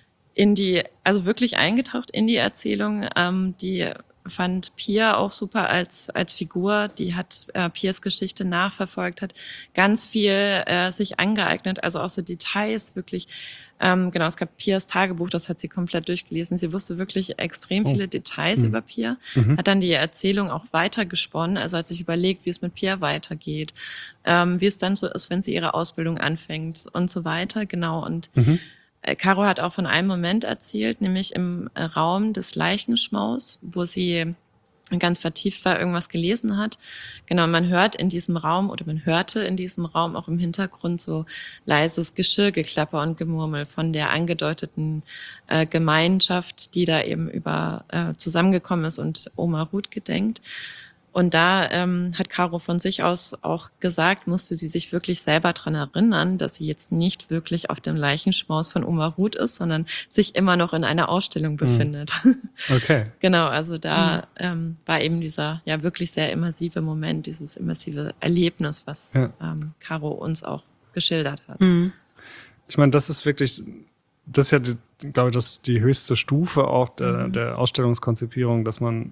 in die, also wirklich eingetaucht in die Erzählung. Ähm, die fand Pia auch super als als Figur. Die hat äh, Pias Geschichte nachverfolgt, hat ganz viel äh, sich angeeignet, also auch so Details wirklich. Ähm, genau, es gab Pias Tagebuch, das hat sie komplett durchgelesen. Sie wusste wirklich extrem viele oh. Details mhm. über Pia, mhm. hat dann die Erzählung auch weitergesponnen, also hat sich überlegt, wie es mit Pia weitergeht, ähm, wie es dann so ist, wenn sie ihre Ausbildung anfängt und so weiter. Genau, und mhm. äh, Caro hat auch von einem Moment erzählt, nämlich im äh, Raum des Leichenschmaus, wo sie ganz vertieft war, irgendwas gelesen hat. Genau, man hört in diesem Raum oder man hörte in diesem Raum auch im Hintergrund so leises Geschirrgeklapper und Gemurmel von der angedeuteten äh, Gemeinschaft, die da eben über äh, zusammengekommen ist und Oma Ruth gedenkt. Und da ähm, hat Caro von sich aus auch gesagt, musste sie sich wirklich selber dran erinnern, dass sie jetzt nicht wirklich auf dem Leichenschmaus von Oma Ruth ist, sondern sich immer noch in einer Ausstellung befindet. Okay. Genau, also da mhm. ähm, war eben dieser ja wirklich sehr immersive Moment, dieses immersive Erlebnis, was ja. ähm, Caro uns auch geschildert hat. Mhm. Ich meine, das ist wirklich, das ist ja, die, glaube ich, das die höchste Stufe auch der, mhm. der Ausstellungskonzipierung, dass man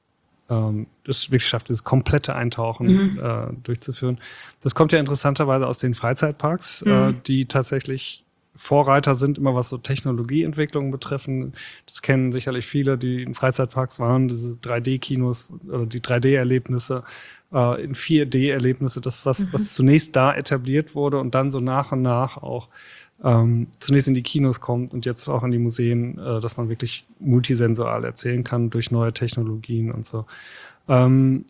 ähm, es wirklich schafft, dieses komplette Eintauchen mhm. äh, durchzuführen. Das kommt ja interessanterweise aus den Freizeitparks, mhm. äh, die tatsächlich Vorreiter sind, immer was so Technologieentwicklungen betreffen. Das kennen sicherlich viele, die in Freizeitparks waren, diese drei D-Kinos oder die drei D-Erlebnisse, äh, in vier D-Erlebnisse, das was, mhm. was zunächst da etabliert wurde und dann so nach und nach auch ähm, zunächst in die Kinos kommt und jetzt auch in die Museen, äh, dass man wirklich multisensual erzählen kann durch neue Technologien und so. Ähm,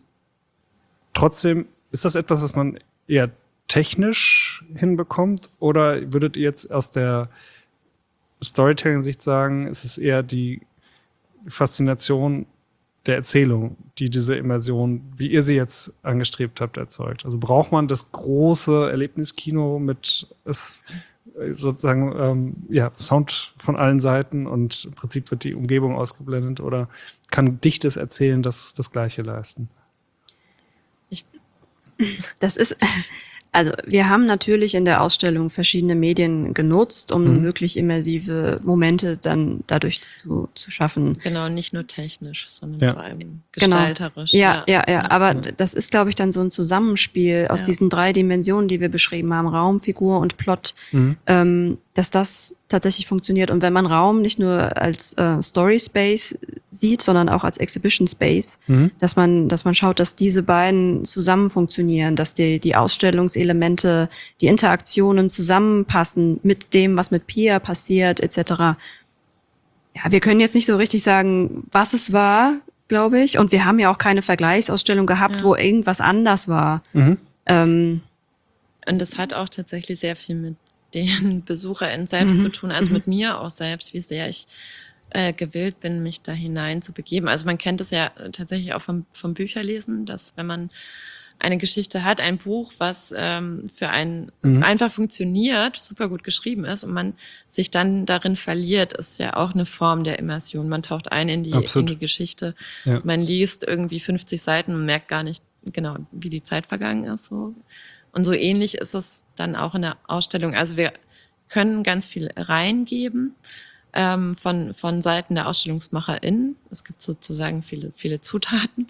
trotzdem ist das etwas, was man eher technisch hinbekommt, oder würdet ihr jetzt aus der Storytelling-Sicht sagen, ist es eher die Faszination der Erzählung, die diese Immersion, wie ihr sie jetzt angestrebt habt, erzeugt? Also braucht man das große Erlebniskino mit es, sozusagen ähm, ja, Sound von allen Seiten und im Prinzip wird die Umgebung ausgeblendet, oder kann dichtes Erzählen das, das Gleiche leisten? Ich, das ist Also wir haben natürlich in der Ausstellung verschiedene Medien genutzt, um mhm. wirklich immersive Momente dann dadurch zu, zu schaffen. Genau, nicht nur technisch, sondern ja. vor allem gestalterisch. Genau. Ja, ja, ja, ja, aber ja. das ist, glaube ich, dann so ein Zusammenspiel aus ja. diesen drei Dimensionen, die wir beschrieben haben, Raum, Figur und Plot, mhm. ähm, dass das tatsächlich funktioniert. Und wenn man Raum nicht nur als äh, Story Space sieht, sondern auch als Exhibition Space, mhm. dass man, dass man schaut, dass diese beiden zusammen funktionieren, dass die, die Ausstellungselemente, die Interaktionen zusammenpassen mit dem, was mit Pia passiert, et cetera. Ja, wir können jetzt nicht so richtig sagen, was es war, glaube ich. Und wir haben ja auch keine Vergleichsausstellung gehabt, Ja. wo irgendwas anders war. Mhm. Ähm, Und das hat auch tatsächlich sehr viel mit den BesucherInnen selbst Mhm. zu tun, also Mhm. mit mir auch selbst, wie sehr ich äh, gewillt bin, mich da hinein zu begeben. Also man kennt es ja tatsächlich auch vom, vom Bücherlesen, dass wenn man eine Geschichte hat, ein Buch, was ähm, für einen Mhm. einfach funktioniert, super gut geschrieben ist und man sich dann darin verliert, ist ja auch eine Form der Immersion. Man taucht ein in die, in Absolut. die Geschichte. Ja. Man liest irgendwie fünfzig Seiten und merkt gar nicht genau, wie die Zeit vergangen ist. So. Und so ähnlich ist es dann auch in der Ausstellung. Also wir können ganz viel reingeben ähm, von, von Seiten der AusstellungsmacherInnen. Es gibt sozusagen viele, viele Zutaten.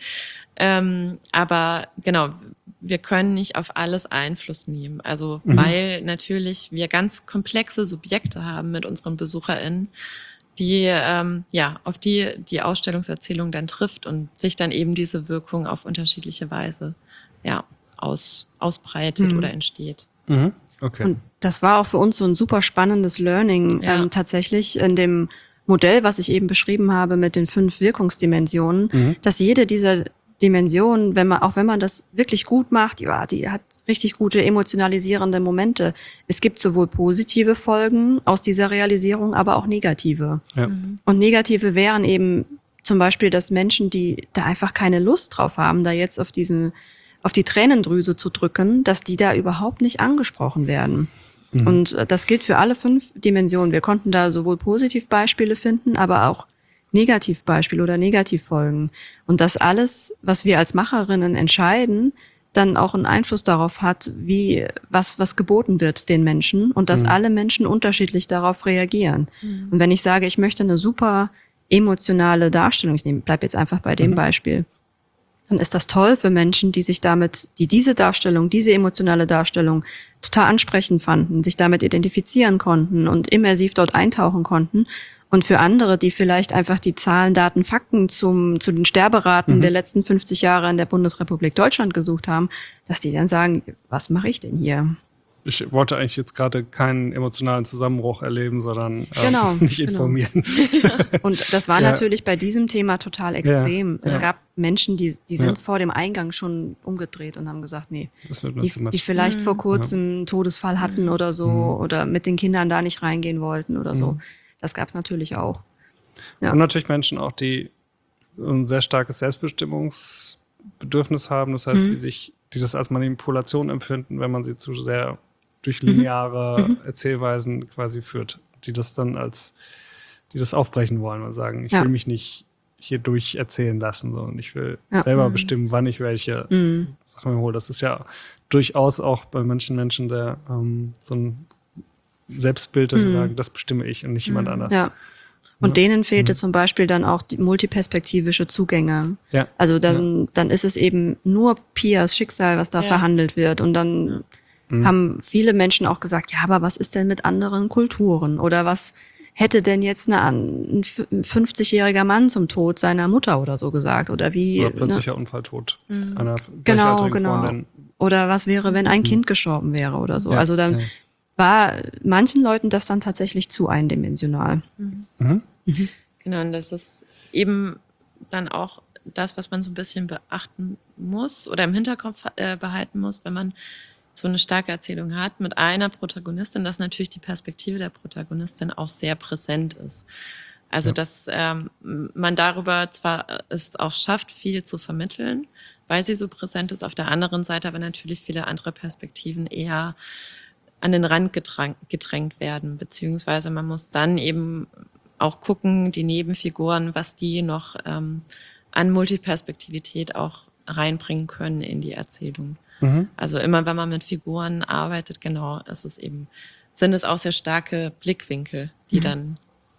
Ähm, aber genau, wir können nicht auf alles Einfluss nehmen. Also Mhm. weil natürlich wir ganz komplexe Subjekte haben mit unseren BesucherInnen, die ähm, ja auf die die Ausstellungserzählung dann trifft und sich dann eben diese Wirkung auf unterschiedliche Weise ja aus, ausbreitet Mhm. oder entsteht. Mhm. Okay. Und das war auch für uns so ein super spannendes Learning Ja. ähm, tatsächlich in dem Modell, was ich eben beschrieben habe mit den fünf Wirkungsdimensionen, Mhm. dass jede dieser Dimensionen, wenn man, auch wenn man das wirklich gut macht, ja, die hat richtig gute emotionalisierende Momente. Es gibt sowohl positive Folgen aus dieser Realisierung, aber auch negative. Ja. Mhm. Und negative wären eben zum Beispiel, dass Menschen, die da einfach keine Lust drauf haben, da jetzt auf diesen, auf die Tränendrüse zu drücken, dass die da überhaupt nicht angesprochen werden. Mhm. Und äh, das gilt für alle fünf Dimensionen. Wir konnten da sowohl Positivbeispiele finden, aber auch Negativbeispiele oder Negativfolgen. Und das alles, was wir als Macherinnen entscheiden, dann auch einen Einfluss darauf hat, wie, was, was geboten wird den Menschen und dass Mhm. alle Menschen unterschiedlich darauf reagieren. Mhm. Und wenn ich sage, ich möchte eine super emotionale Darstellung, ich nehme, bleib jetzt einfach bei dem Mhm. Beispiel, dann ist das toll für Menschen, die sich damit, die diese Darstellung, diese emotionale Darstellung total ansprechend fanden, sich damit identifizieren konnten und immersiv dort eintauchen konnten. Und für andere, die vielleicht einfach die Zahlen, Daten, Fakten zum, zu den Sterberaten Mhm. der letzten fünfzig Jahre in der Bundesrepublik Deutschland gesucht haben, dass die dann sagen, was mache ich denn hier? Ich wollte eigentlich jetzt gerade keinen emotionalen Zusammenbruch erleben, sondern ähm, Genau, mich genau. informieren. Und das war Ja. natürlich bei diesem Thema total extrem. Es ja. gab Menschen, die, die sind Ja. vor dem Eingang schon umgedreht und haben gesagt, nee, Das wird mir die, zu much. die vielleicht Mhm. vor kurzem einen Todesfall hatten Mhm. oder so Mhm. oder mit den Kindern da nicht reingehen wollten oder so. Mhm. Das gab es natürlich auch. Ja. Und natürlich Menschen auch, die ein sehr starkes Selbstbestimmungsbedürfnis haben. Das heißt, Mhm. die sich, die das als Manipulation empfinden, wenn man sie zu sehr durch lineare Mhm. Erzählweisen quasi führt, die das dann als, die das aufbrechen wollen und sagen, ich Ja. will mich nicht hier durch erzählen lassen, sondern ich will Ja. selber Mhm. bestimmen, wann ich welche Mhm. Sachen mir hole. Das ist ja durchaus auch bei manchen Menschen der ähm, so ein Selbstbild, dass sie Mhm. sagen, das bestimme ich und nicht jemand Mhm. anders. Ja. Und Ja. denen fehlte Mhm. zum Beispiel dann auch die multiperspektivische Zugänge. Ja. Also dann, dann ist es eben nur Pias Schicksal, was da Ja. verhandelt wird. Und dann Mhm. haben viele Menschen auch gesagt, ja, aber was ist denn mit anderen Kulturen? Oder was hätte denn jetzt eine, ein fünfzigjähriger Mann zum Tod seiner Mutter oder so gesagt? Oder wie? Oder Ne? plötzlicher Unfalltod Mhm. einer Genau, gleichaltrigen genau. Freundin. Oder was wäre, wenn ein Mhm. Kind gestorben wäre oder so? Ja, Also dann ja. war manchen Leuten das dann tatsächlich zu eindimensional. Mhm. Mhm. Genau, und das ist eben dann auch das, was man so ein bisschen beachten muss oder im Hinterkopf äh, behalten muss, wenn man so eine starke Erzählung hat mit einer Protagonistin, dass natürlich die Perspektive der Protagonistin auch sehr präsent ist. Also Ja. dass ähm, man darüber zwar es auch schafft, viel zu vermitteln, weil sie so präsent ist, auf der anderen Seite aber natürlich viele andere Perspektiven eher an den Rand gedrängt, gedrängt werden, beziehungsweise man muss dann eben auch gucken, die Nebenfiguren, was die noch ähm, an Multiperspektivität auch reinbringen können in die Erzählung. Mhm. Also immer, wenn man mit Figuren arbeitet, genau, ist es eben, sind es auch sehr starke Blickwinkel, die Mhm. dann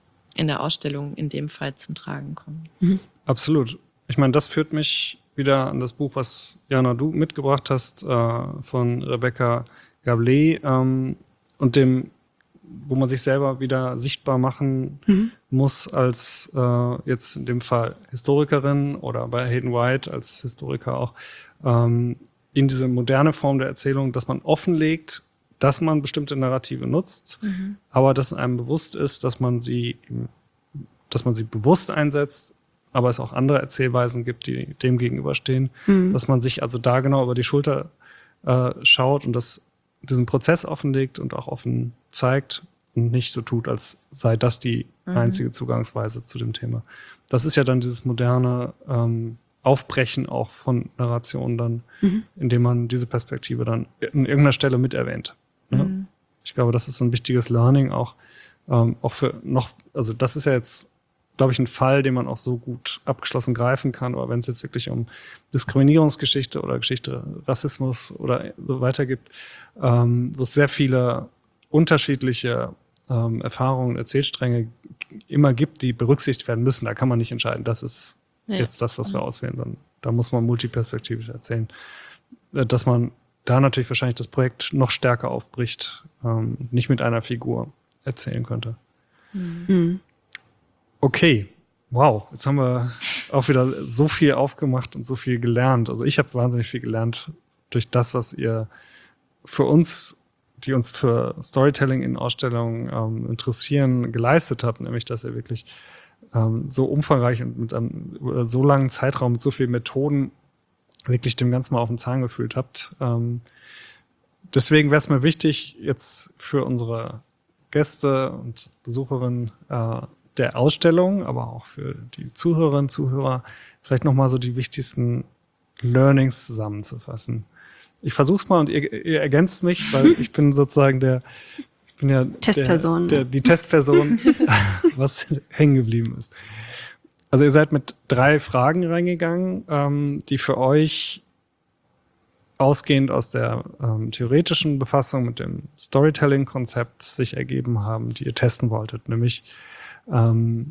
in der Ausstellung in dem Fall zum Tragen kommen. Absolut. Ich meine, das führt mich wieder an das Buch, was Jana, du mitgebracht hast, äh, von Rebecca Gablé ähm, und dem, wo man sich selber wieder sichtbar machen Mhm. muss als äh, jetzt in dem Fall Historikerin oder bei Hayden White als Historiker auch, ähm, in diese moderne Form der Erzählung, dass man offenlegt, dass man bestimmte Narrative nutzt, Mhm. aber dass einem bewusst ist, dass man sie eben dass man sie bewusst einsetzt, aber es auch andere Erzählweisen gibt, die dem gegenüberstehen, Mhm. dass man sich also da genau über die Schulter äh, schaut und das, diesen Prozess offenlegt und auch offen zeigt und nicht so tut, als sei das die Mhm. einzige Zugangsweise zu dem Thema. Das ist ja dann dieses moderne ähm, Aufbrechen auch von Narrationen dann, Mhm. indem man diese Perspektive dann an irgendeiner Stelle mit erwähnt. Ne? Mhm. Ich glaube, das ist ein wichtiges Learning auch, ähm, auch für noch, also das ist ja jetzt, glaube ich, ein Fall, den man auch so gut abgeschlossen greifen kann, aber wenn es jetzt wirklich um Diskriminierungsgeschichte oder Geschichte Rassismus oder so weiter gibt, ähm, wo es sehr viele unterschiedliche ähm, Erfahrungen, Erzählstränge immer gibt, die berücksichtigt werden müssen, da kann man nicht entscheiden, das ist Ja. jetzt das, was wir auswählen, sondern da muss man multiperspektivisch erzählen. Äh, Dass man da natürlich wahrscheinlich das Projekt noch stärker aufbricht, ähm, nicht mit einer Figur erzählen könnte. Mhm. Mhm. Okay, wow, jetzt haben wir auch wieder so viel aufgemacht und so viel gelernt. Also ich habe wahnsinnig viel gelernt durch das, was ihr für uns, die uns für Storytelling in Ausstellungen ähm, interessieren, geleistet habt, nämlich dass ihr wirklich ähm, so umfangreich und mit einem über so langen Zeitraum mit so vielen Methoden wirklich dem Ganzen mal auf den Zahn gefühlt habt. Ähm, deswegen wäre es mir wichtig, jetzt für unsere Gäste und Besucherinnen äh, der Ausstellung, aber auch für die Zuhörerinnen und Zuhörer, vielleicht nochmal so die wichtigsten Learnings zusammenzufassen. Ich versuche es mal und ihr, ihr ergänzt mich, weil ich bin sozusagen der, ich bin ja Testperson. Der, der, die Testperson, was hängen geblieben ist. Also ihr seid mit drei Fragen reingegangen, ähm, die für euch ausgehend aus der ähm, theoretischen Befassung mit dem Storytelling-Konzept sich ergeben haben, die ihr testen wolltet, nämlich ähm,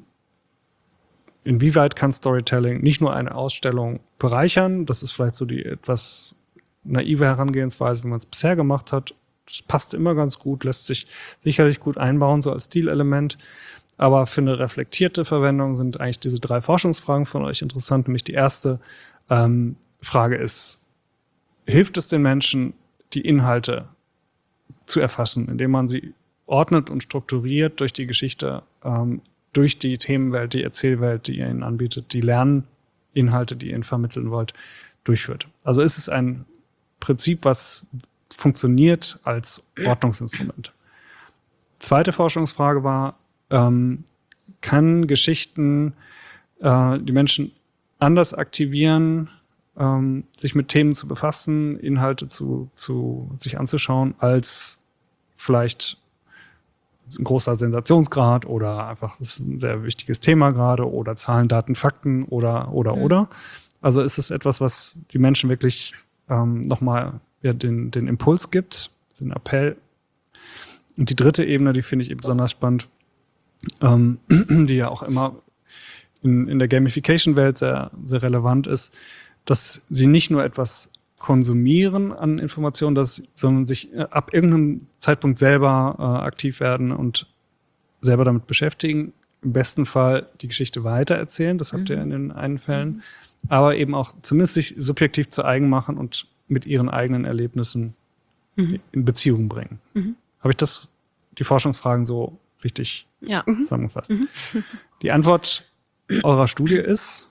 inwieweit kann Storytelling nicht nur eine Ausstellung bereichern, das ist vielleicht so die etwas naive Herangehensweise, wie man es bisher gemacht hat, das passt immer ganz gut, lässt sich sicherlich gut einbauen, so als Stilelement, aber für eine reflektierte Verwendung sind eigentlich diese drei Forschungsfragen von euch interessant, nämlich die erste ähm, Frage ist, hilft es den Menschen, die Inhalte zu erfassen, indem man sie ordnet und strukturiert durch die Geschichte, ähm, durch die Themenwelt, die Erzählwelt, die ihr ihnen anbietet, die Lerninhalte, die ihr ihnen vermitteln wollt, durchführt. Also ist es ein Prinzip, was funktioniert als Ordnungsinstrument. Zweite Forschungsfrage war, ähm, kann Geschichten äh, die Menschen anders aktivieren, ähm, sich mit Themen zu befassen, Inhalte zu, zu sich anzuschauen, als vielleicht ein großer Sensationsgrad oder einfach das ist ein sehr wichtiges Thema gerade oder Zahlen, Daten, Fakten oder oder Mhm. oder. Also ist es etwas, was die Menschen wirklich ähm, nochmal ja, den, den Impuls gibt, den Appell. Und die dritte Ebene, die finde ich eben besonders spannend, ähm, die ja auch immer in, in der Gamification-Welt sehr, sehr relevant ist, dass sie nicht nur etwas konsumieren an Informationen, dass, sondern sich äh, ab irgendeinem Zeitpunkt selber äh, aktiv werden und selber damit beschäftigen. Im besten Fall die Geschichte weitererzählen, das habt ihr in den einen Fällen, aber eben auch zumindest sich subjektiv zu eigen machen und mit ihren eigenen Erlebnissen Mhm. in Beziehung bringen. Mhm. Habe ich das, die Forschungsfragen so richtig Ja. zusammengefasst? Die Antwort eurer Studie ist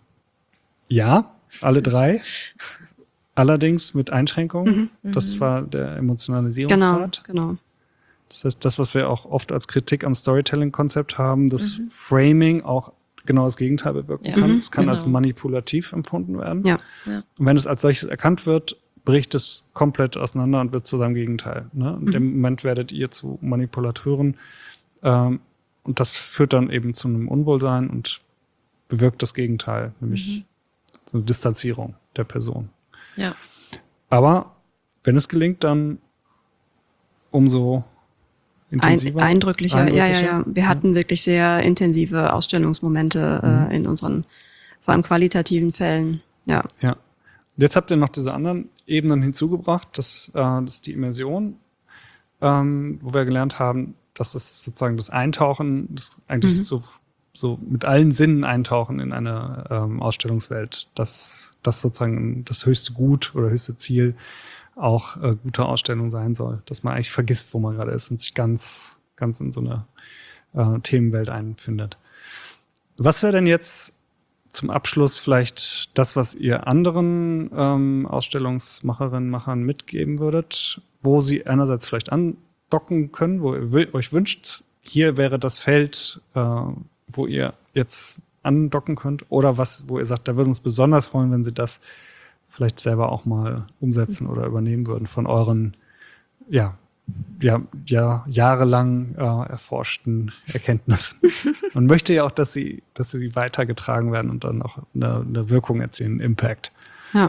ja, alle drei. Allerdings mit Einschränkungen. Mhm. Das war der Genau, Emotionalisierungsgrad. genau. Das heißt, das, was wir auch oft als Kritik am Storytelling-Konzept haben, dass Mhm. Framing auch genau das Gegenteil bewirken Ja. kann. Mhm, Es kann als genau. manipulativ empfunden werden. Ja. Ja. Und wenn es als solches erkannt wird, bricht es komplett auseinander und wird zu seinem Gegenteil. Ne? In Mhm. dem Moment werdet ihr zu Manipulateuren. Ähm, und das führt dann eben zu einem Unwohlsein und bewirkt das Gegenteil, nämlich Mhm. so eine Distanzierung der Person. Ja. Aber wenn es gelingt, dann umso Ein, intensiver. eindrücklicher. Ja, ja, eindrücklicher. ja. Wir hatten wirklich sehr intensive Ausstellungsmomente Mhm. äh, in unseren, vor allem qualitativen Fällen. Ja. Ja. Und jetzt habt ihr noch diese anderen Ebenen hinzugebracht. Das, äh, das ist die Immersion, ähm, wo wir gelernt haben, dass das sozusagen das Eintauchen, das eigentlich Mhm. so, so mit allen Sinnen eintauchen in eine ähm, Ausstellungswelt, dass das sozusagen das höchste Gut oder höchste Ziel auch äh, gute Ausstellung sein soll. Dass man eigentlich vergisst, wo man gerade ist und sich ganz, ganz in so eine äh, Themenwelt einfindet. Was wäre denn jetzt zum Abschluss vielleicht das, was ihr anderen ähm, Ausstellungsmacherinnen, Machern mitgeben würdet, wo sie einerseits vielleicht andocken können, wo ihr euch wünscht, hier wäre das Feld, äh, wo ihr jetzt andocken könnt, oder was, wo ihr sagt, da würde uns besonders freuen, wenn sie das vielleicht selber auch mal umsetzen oder übernehmen würden von euren, ja, ja, ja jahrelang äh, erforschten Erkenntnissen. Man möchte ja auch, dass sie, dass sie weitergetragen werden und dann auch eine, eine Wirkung erzielen, Impact. Ja.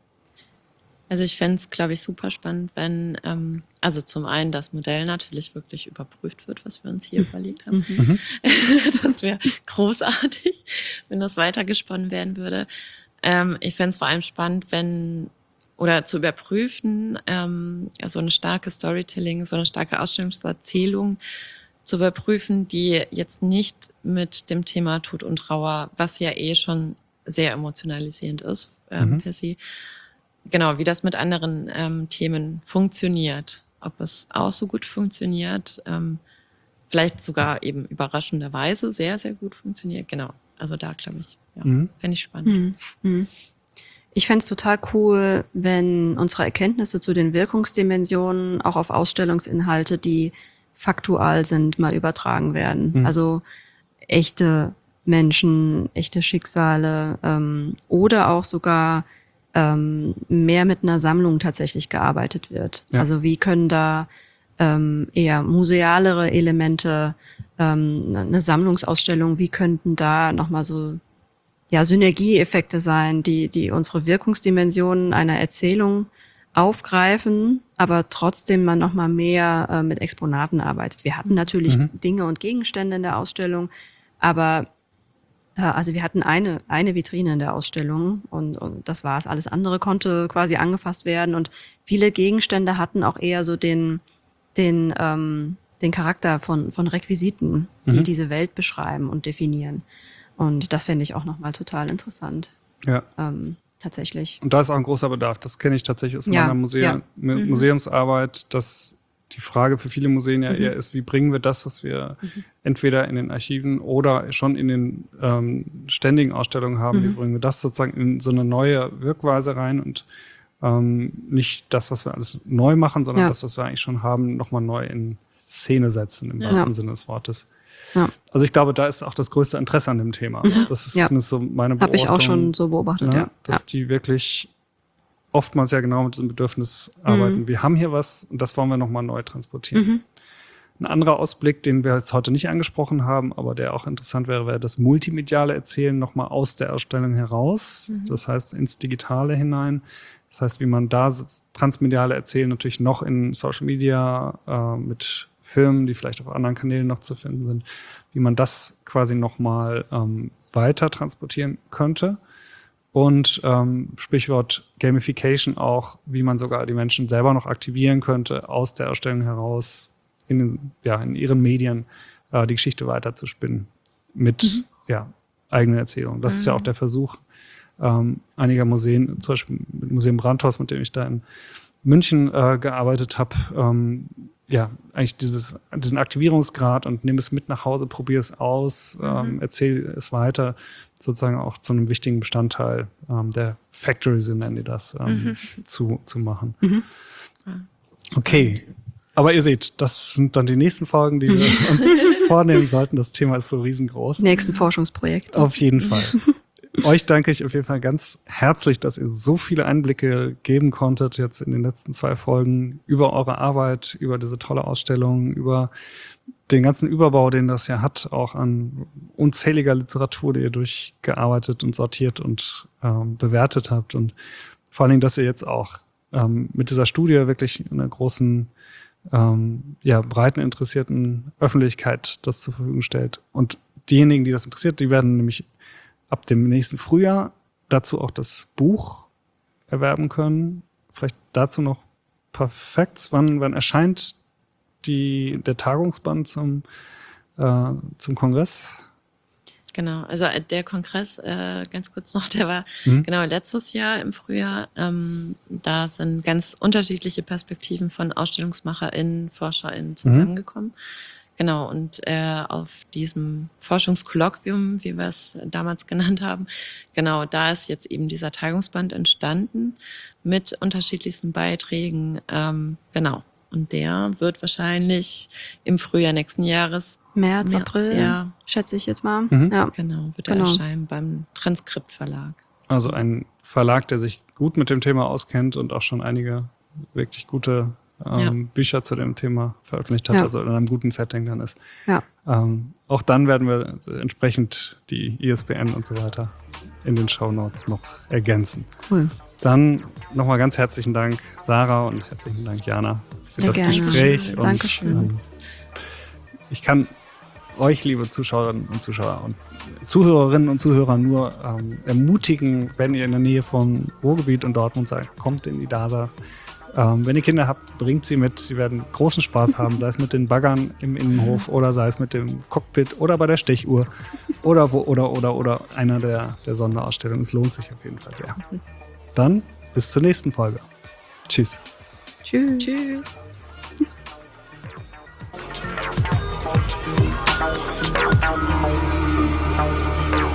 Also ich fände es, glaube ich, super spannend, wenn, ähm, also zum einen das Modell natürlich wirklich überprüft wird, was wir uns hier überlegt haben. Mhm. Das wäre großartig, wenn das weitergesponnen werden würde. Ähm, ich fände es vor allem spannend, wenn, oder zu überprüfen, ähm, ja, so eine starke Storytelling, so eine starke Ausstellungserzählung zu überprüfen, die jetzt nicht mit dem Thema Tod und Trauer, was ja eh schon sehr emotionalisierend ist, ähm, Mhm. per se, genau, wie das mit anderen ähm, Themen funktioniert. Ob es auch so gut funktioniert, ähm, vielleicht sogar eben überraschenderweise sehr, sehr gut funktioniert. Genau, also da glaube ich, ja, Mhm. fände ich spannend. Mhm. Mhm. Ich fände es total cool, wenn unsere Erkenntnisse zu den Wirkungsdimensionen auch auf Ausstellungsinhalte, die faktual sind, mal übertragen werden. Mhm. Also echte Menschen, echte Schicksale ähm, oder auch sogar ähm, mehr mit einer Sammlung tatsächlich gearbeitet wird. Ja. Also wie können da ähm, eher musealere Elemente, ähm, eine Sammlungsausstellung, wie könnten da nochmal so ja, Synergieeffekte sein, die, die unsere Wirkungsdimensionen einer Erzählung aufgreifen, aber trotzdem man noch mal mehr äh, mit Exponaten arbeitet. Wir hatten natürlich Mhm. Dinge und Gegenstände in der Ausstellung, aber äh, also wir hatten eine, eine Vitrine in der Ausstellung und, und das war's. Alles andere konnte quasi angefasst werden und viele Gegenstände hatten auch eher so den, den, ähm, den Charakter von, von Requisiten, die Mhm. diese Welt beschreiben und definieren. Und das fände ich auch nochmal total interessant. Ja. Ähm, tatsächlich. Und da ist auch ein großer Bedarf. Das kenne ich tatsächlich aus Ja, meiner Muse ja. Mu- Mhm. Museumsarbeit, dass die Frage für viele Museen ja Mhm. eher ist, wie bringen wir das, was wir Mhm. entweder in den Archiven oder schon in den ähm, ständigen Ausstellungen haben, wie Mhm. bringen wir das sozusagen in so eine neue Wirkweise rein und ähm, nicht das, was wir alles neu machen, sondern Ja. das, was wir eigentlich schon haben, nochmal neu in Szene setzen, im Ja. wahrsten Ja. Sinne des Wortes. Ja. Also ich glaube, da ist auch das größte Interesse an dem Thema. Mhm. Das ist Ja. zumindest so meine Beobachtung. Habe ich auch schon so beobachtet, Ne? ja. Dass ja. die wirklich oftmals ja genau mit diesem Bedürfnis arbeiten. Wir haben hier was und das wollen wir nochmal neu transportieren. Mhm. Ein anderer Ausblick, den wir jetzt heute nicht angesprochen haben, aber der auch interessant wäre, wäre das multimediale Erzählen nochmal aus der Ausstellung heraus. Mhm. Das heißt, ins Digitale hinein. Das heißt, wie man da das transmediale Erzählen natürlich noch in Social Media äh, mit Filmen, die vielleicht auf anderen Kanälen noch zu finden sind, wie man das quasi nochmal ähm, weiter transportieren könnte. Und ähm, Sprichwort Gamification auch, wie man sogar die Menschen selber noch aktivieren könnte, aus der Ausstellung heraus in, den, ja, in ihren Medien äh, die Geschichte weiterzuspinnen mit Mhm. ja, eigenen Erzählungen. Das Mhm. ist ja auch der Versuch ähm, einiger Museen, zum Beispiel mit Museum Brandhaus, mit dem ich da in München äh, gearbeitet habe, ähm, ja, eigentlich dieses, diesen Aktivierungsgrad und nimm es mit nach Hause, probier es aus, Mhm. ähm, erzähl es weiter, sozusagen auch zu einem wichtigen Bestandteil ähm, der Factory, so nennen die das, ähm, Mhm. zu, zu machen. Mhm. Ja. Okay, aber ihr seht, das sind dann die nächsten Folgen, die wir uns vornehmen sollten. Das Thema ist so riesengroß. Nächsten Forschungsprojekt. Auf jeden Fall. Euch danke ich auf jeden Fall ganz herzlich, dass ihr so viele Einblicke geben konntet jetzt in den letzten zwei Folgen über eure Arbeit, über diese tolle Ausstellung, über den ganzen Überbau, den das ja hat, auch an unzähliger Literatur, die ihr durchgearbeitet und sortiert und ähm, bewertet habt. Und vor allen Dingen, dass ihr jetzt auch ähm, mit dieser Studie wirklich einer großen, ähm, ja, breiten interessierten Öffentlichkeit das zur Verfügung stellt. Und diejenigen, die das interessiert, die werden nämlich ab dem nächsten Frühjahr dazu auch das Buch erwerben können. Vielleicht dazu noch ein paar Facts. Wann, wann erscheint die, der Tagungsband zum, äh, zum Kongress? Genau, also äh, der Kongress, äh, ganz kurz noch, der war Mhm. genau letztes Jahr im Frühjahr. Ähm, da sind ganz unterschiedliche Perspektiven von AusstellungsmacherInnen, ForscherInnen zusammengekommen. Genau, und äh, auf diesem Forschungskolloquium, wie wir es damals genannt haben, genau, da ist jetzt eben dieser Tagungsband entstanden mit unterschiedlichsten Beiträgen. Ähm, genau, und der wird wahrscheinlich im Frühjahr nächsten Jahres, März, Mehr- April, ja. schätze ich jetzt mal. Mhm. Ja. genau, wird er Genau. erscheinen beim Transkriptverlag. Also ein Verlag, der sich gut mit dem Thema auskennt und auch schon einige wirklich gute ähm, Bücher zu dem Thema veröffentlicht hat, Ja. also in einem guten Setting dann ist. Ja. Ähm, auch dann werden wir entsprechend die I S B N und so weiter in den Shownotes noch ergänzen. Cool. Dann nochmal ganz herzlichen Dank, Sarah, und herzlichen Dank, Jana, für Sehr das gerne. Gespräch. Und, Dankeschön. ähm, ich kann euch, liebe Zuschauerinnen und Zuschauer und Zuhörerinnen und Zuhörer, nur ähm, ermutigen, wenn ihr in der Nähe vom Ruhrgebiet und Dortmund seid, kommt in die D A S A. Ähm, wenn ihr Kinder habt, bringt sie mit. Sie werden großen Spaß haben, sei es mit den Baggern im Innenhof oder sei es mit dem Cockpit oder bei der Stechuhr oder wo, oder oder oder einer der, der Sonderausstellungen. Es lohnt sich auf jeden Fall sehr. Dann bis zur nächsten Folge. Tschüss. Tschüss. Tschüss. Thank you.